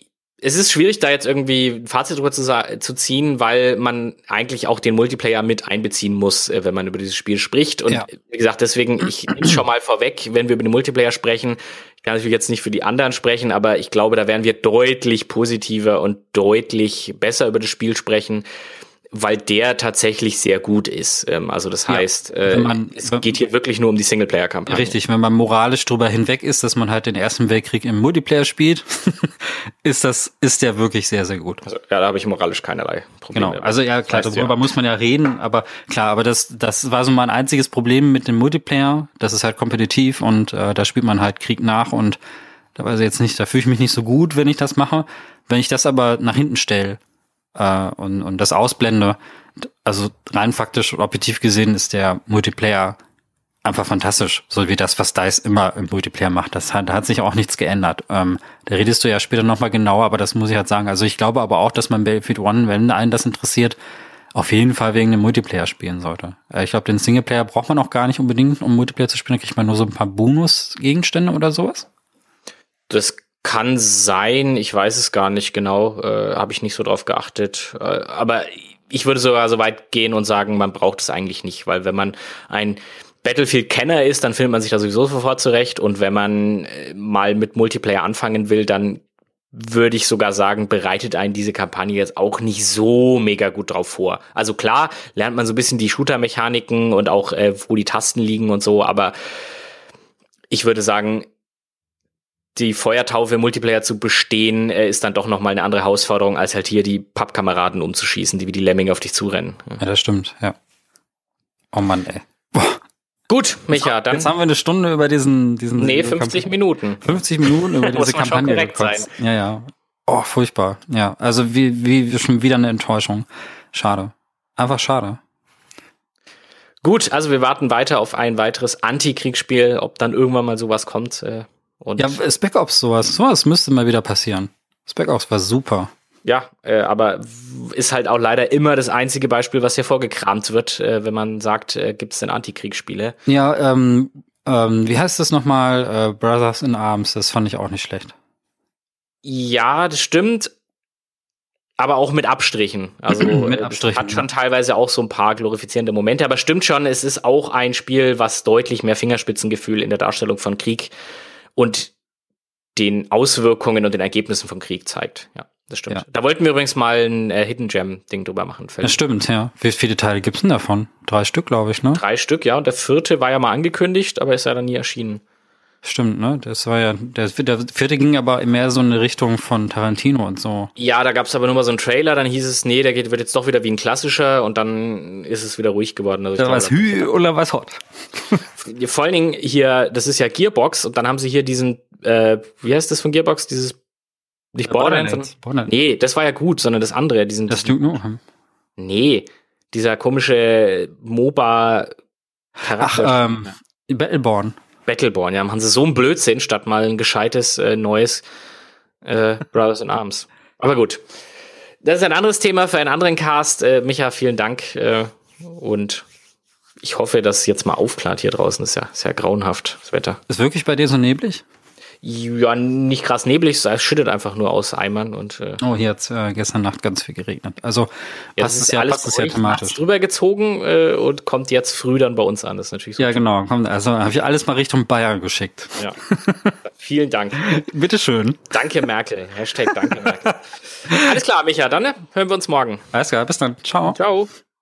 es ist schwierig, da jetzt irgendwie ein Fazit drüber zu, zu ziehen, weil man eigentlich auch den Multiplayer mit einbeziehen muss, wenn man über dieses Spiel spricht. Und ja. wie gesagt, deswegen, ich nehme es schon mal vorweg, wenn wir über den Multiplayer sprechen. Ich kann natürlich jetzt nicht für die anderen sprechen, aber ich glaube, da werden wir deutlich positiver und deutlich besser über das Spiel sprechen, weil der tatsächlich sehr gut ist. Also das heißt, ja, äh, man, es geht hier wirklich nur um die Singleplayer-Kampagne. Richtig, wenn man moralisch drüber hinweg ist, dass man halt den Ersten Weltkrieg im Multiplayer spielt, ist das ist der wirklich sehr, sehr gut. Also, ja, da habe ich moralisch keinerlei Probleme. Genau, also ja, klar, das heißt, darüber ja. muss man ja reden, aber klar, aber das das war so mein einziges Problem mit dem Multiplayer. Das ist halt kompetitiv und äh, da spielt man halt Krieg nach und da weiß ich jetzt nicht, da fühle ich mich nicht so gut, wenn ich das mache. Wenn ich das aber nach hinten stelle, Uh, und, und das ausblende, also rein faktisch und objektiv gesehen ist der Multiplayer einfach fantastisch, so wie das, was DICE immer im Multiplayer macht. Das hat, da hat sich auch nichts geändert. Ähm, da redest du ja später nochmal genauer, aber das muss ich halt sagen. Also ich glaube aber auch, dass man Battlefield One, wenn einen das interessiert, auf jeden Fall wegen dem Multiplayer spielen sollte. Äh, ich glaube, den Singleplayer braucht man auch gar nicht unbedingt, um Multiplayer zu spielen. Da kriegt man nur so ein paar Bonus-Gegenstände oder sowas. Das kann sein, ich weiß es gar nicht genau, äh, habe ich nicht so drauf geachtet. Äh, aber ich würde sogar so weit gehen und sagen, man braucht es eigentlich nicht, weil wenn man ein Battlefield-Kenner ist, dann findet man sich da sowieso sofort zurecht. Und wenn man äh, mal mit Multiplayer anfangen will, dann würde ich sogar sagen, bereitet einen diese Kampagne jetzt auch nicht so mega gut drauf vor. Also klar, lernt man so ein bisschen die Shooter-Mechaniken und auch, äh, wo die Tasten liegen und so, aber ich würde sagen, die Feuertaufe im Multiplayer zu bestehen, äh, ist dann doch nochmal eine andere Herausforderung, als halt hier die Pappkameraden umzuschießen, die wie die Lemminge auf dich zurennen. Ja, das stimmt, ja. Oh Mann, ey. Boah. Gut, Micha, dann... Jetzt haben wir eine Stunde über diesen... diesen nee, fünfzig Minuten. fünfzig Minuten über diese Kampagne. Muss man schon korrekt sein. Ja, ja. Oh, furchtbar. Ja, also wie, wie schon wieder eine Enttäuschung. Schade. Einfach schade. Gut, also wir warten weiter auf ein weiteres Antikriegsspiel, ob dann irgendwann mal sowas kommt, äh, Und ja, Spec Ops sowas. Sowas müsste mal wieder passieren. Spec Ops war super. Ja, äh, aber ist halt auch leider immer das einzige Beispiel, was hier vorgekramt wird, äh, wenn man sagt, äh, gibt es denn Antikriegsspiele? Ja, ähm, ähm, wie heißt das nochmal? Äh, Brothers in Arms, das fand ich auch nicht schlecht. Ja, das stimmt. Aber auch mit Abstrichen. Also mit Abstrichen, hat schon ja. teilweise auch so ein paar glorifizierende Momente. Aber stimmt schon, es ist auch ein Spiel, was deutlich mehr Fingerspitzengefühl in der Darstellung von Krieg und den Auswirkungen und den Ergebnissen vom Krieg zeigt. Ja, das stimmt. Ja. Da wollten wir übrigens mal ein äh, Hidden Gem-Ding drüber machen. Das stimmt, ja. Wie viele Teile gibt's denn davon? Drei Stück, glaube ich, ne? Drei Stück, ja. Und der vierte war ja mal angekündigt, aber ist ja dann nie erschienen. Stimmt, ne? Das war ja, der, der vierte ging aber mehr so in eine Richtung von Tarantino und so. Ja, da gab's aber nur mal so einen Trailer, dann hieß es, nee, der geht, wird jetzt doch wieder wie ein klassischer und dann ist es wieder ruhig geworden. Also da was Hü oder was Hot. Vor allen Dingen hier, das ist ja Gearbox und dann haben sie hier diesen, äh, wie heißt das von Gearbox? Dieses, nicht Borderlands, Borderlands. Borderlands. Nee, das war ja gut, sondern das andere, diesen. Das Duke Nukem. Nee, dieser komische MOBA-Charakter. Ach, ähm, Battleborn. Battleborn, ja, machen sie so einen Blödsinn, statt mal ein gescheites, äh, neues äh, Brothers in Arms. Aber gut. Das ist ein anderes Thema für einen anderen Cast. Äh, Micha, vielen Dank. Äh, und ich hoffe, dass es jetzt mal aufklart hier draußen. Das ist ja sehr grauenhaft, das Wetter. Ist wirklich bei dir so neblig? Ja, nicht krass neblig, es schüttet einfach nur aus Eimern und äh oh, hier hat äh, gestern Nacht ganz viel geregnet. Also ja, passt es ja, alles passt es ja thematisch. Drüber gezogen äh, und kommt jetzt früh dann bei uns an. Das ist natürlich so. Ja, genau. Kommt, also habe ich alles mal Richtung Bayern geschickt. Ja. Vielen Dank. Bitteschön. Danke Merkel. Hashtag Danke Merkel. Alles klar, Micha, dann ne? Hören wir uns morgen. Alles klar, bis dann. Ciao. Ciao.